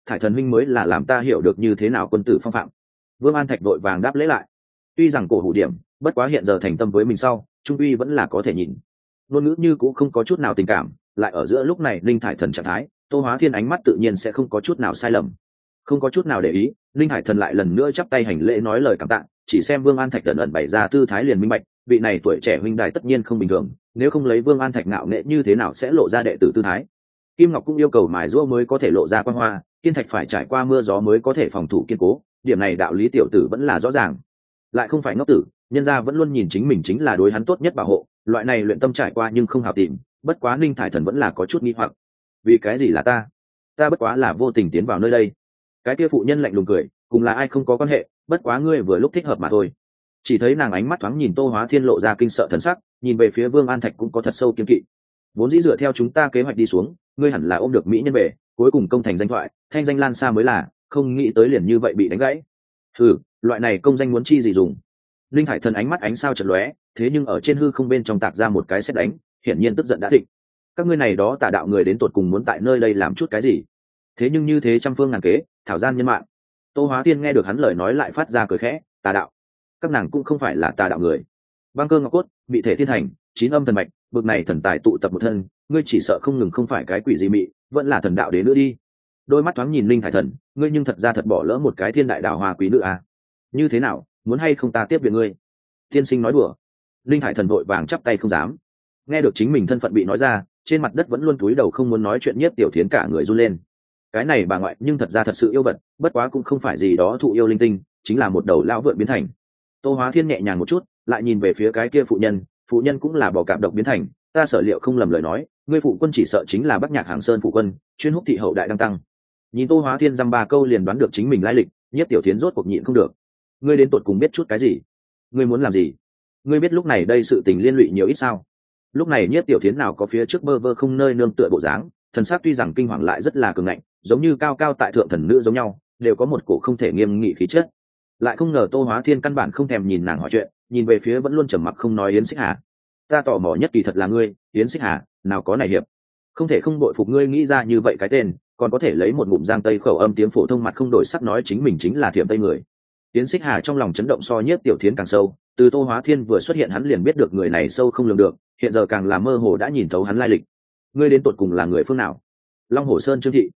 Thải thần huynh mới là làm ta hiểu được như thế nào quân tử phong phạm. Vương An Thạch vội vàng đáp lễ lại. Tuy rằng cổ hủ điểm, bất quá hiện giờ thành tâm với mình sau, trung uy vẫn là có thể nhìn. Ngôn ngữ như cũng không có chút nào tình cảm, lại ở giữa lúc này linh thải thần trạng thái, Tô Hóa Thiên ánh mắt tự nhiên sẽ không có chút nào sai lầm. Không có chút nào để ý, linh hải thần lại lần nữa chắp tay hành lễ nói lời cảm tạ, chỉ xem Vương An Thạch ẩn ẩn bày ra tư thái liền minh bạch, vị này tuổi trẻ huynh đài tất nhiên không bình thường, nếu không lấy Vương An Thạch ngạo nghệ như thế nào sẽ lộ ra đệ tử tư thái. Kim Ngọc cũng yêu cầu mài giũa mới có thể lộ ra quang hoa, kiên thạch phải trải qua mưa gió mới có thể phòng thủ kiên cố, điểm này đạo lý tiểu tử vẫn là rõ ràng. Lại không phải ngốc tử, nhân gia vẫn luôn nhìn chính mình chính là đối hắn tốt nhất bảo hộ, loại này luyện tâm trải qua nhưng không hảo tìm, bất quá linh thải thần vẫn là có chút nghi hoặc. Vì cái gì là ta bất quá là vô tình tiến vào nơi đây. Cái kia phụ nhân lạnh lùng cười, cùng là ai không có quan hệ, bất quá ngươi vừa lúc thích hợp mà thôi. Chỉ thấy nàng ánh mắt thoáng nhìn Tô Hóa Thiên lộ ra kinh sợ thần sắc, nhìn về phía Vương An Thạch cũng có thật sâu kiên kỵ. Vốn dĩ dựa theo chúng ta kế hoạch đi xuống, ngươi hẳn là ôm được mỹ nhân về, cuối cùng công thành danh thoại, thanh danh lan xa mới là, không nghĩ tới liền như vậy bị đánh gãy. Loại này công danh muốn chi gì dùng. Linh Hải thần ánh mắt ánh sao chợt lóe, thế nhưng ở trên hư không bên trong tạc ra một cái sét đánh, hiển nhiên tức giận đã thịnh. Các ngươi này đó tà đạo người đến tột cùng muốn tại nơi đây làm chút cái gì? Thế nhưng như thế trăm phương ngàn kế, thảo gian nhân mạng. Tô Hóa Thiên nghe được hắn lời nói lại phát ra cười khẽ, tà đạo, các nàng cũng không phải là tà đạo người. Băng cơ ngọc cốt, bị thể thiên thành, chín âm thần mạch, bực này thần tài tụ tập một thân, ngươi chỉ sợ không ngừng không phải cái quỷ gì mị, vẫn là thần đạo đế nữa đi. Đôi mắt thoáng nhìn Linh Thải thần, ngươi nhưng thật ra thật bỏ lỡ một cái thiên đại đào hoa quý nữ à? Như thế nào, muốn hay không ta tiếp viện ngươi? Tiên sinh nói đùa. Linh Thải thần vội vàng chắp tay không dám. Nghe được chính mình thân phận bị nói ra, trên mặt đất vẫn luôn cúi đầu không muốn nói chuyện Nhiếp Tiểu Thiến cả người run lên. Cái này bà ngoại nhưng thật ra thật sự yêu vật, bất quá cũng không phải gì đó thụ yêu linh tinh, chính là một đầu lão vượn biến thành. Tô Hóa Thiên nhẹ nhàng một chút, lại nhìn về phía cái kia phụ nhân cũng là bò cạp độc biến thành, ta sở liệu không lầm lời nói, ngươi phụ quân chỉ sợ chính là Bắc Nhạc Hàng Sơn phụ quân, chuyên húc thị hậu đại đăng tăng. Nhìn Tô Hóa Thiên dăm ba câu liền đoán được chính mình lai lịch, Nhiếp Tiểu Thiến rốt cuộc nhịn không được. Ngươi đến tột cùng biết chút cái gì? Ngươi muốn làm gì? Ngươi biết lúc này đây sự tình liên lụy nhiều ít sao? Lúc này Nhiếp Tiểu Thiến nào có phía trước bơ vơ không nơi nương tựa bộ dáng, thần sắc tuy rằng kinh hoàng lại rất là cường ngạnh, giống như cao cao tại thượng thần nữ giống nhau, đều có một cổ không thể nghiêm nghị khí chất. Lại không ngờ Tô Hóa Thiên căn bản không thèm nhìn nàng hỏi chuyện, nhìn về phía vẫn luôn trầm mặc không nói Yến Xích Hà. Ta tò mò nhất kỳ thật là ngươi, Yến Xích Hà, nào có này hiệp. Không thể không bội phục ngươi nghĩ ra như vậy cái tên, còn có thể lấy một ngụm giang tây khẩu âm tiếng phổ thông mặt không đổi sắc nói chính mình chính là Thiểm Tây người. Yến Xích Hà trong lòng chấn động so Nhiếp Tiểu Thiến càng sâu, từ Tô Hóa Thiên vừa xuất hiện hắn liền biết được người này sâu không lường được, hiện giờ càng là mơ hồ đã nhìn thấu hắn lai lịch. Ngươi đến tột cùng là người phương nào? Long Hồ Sơn Trương thị.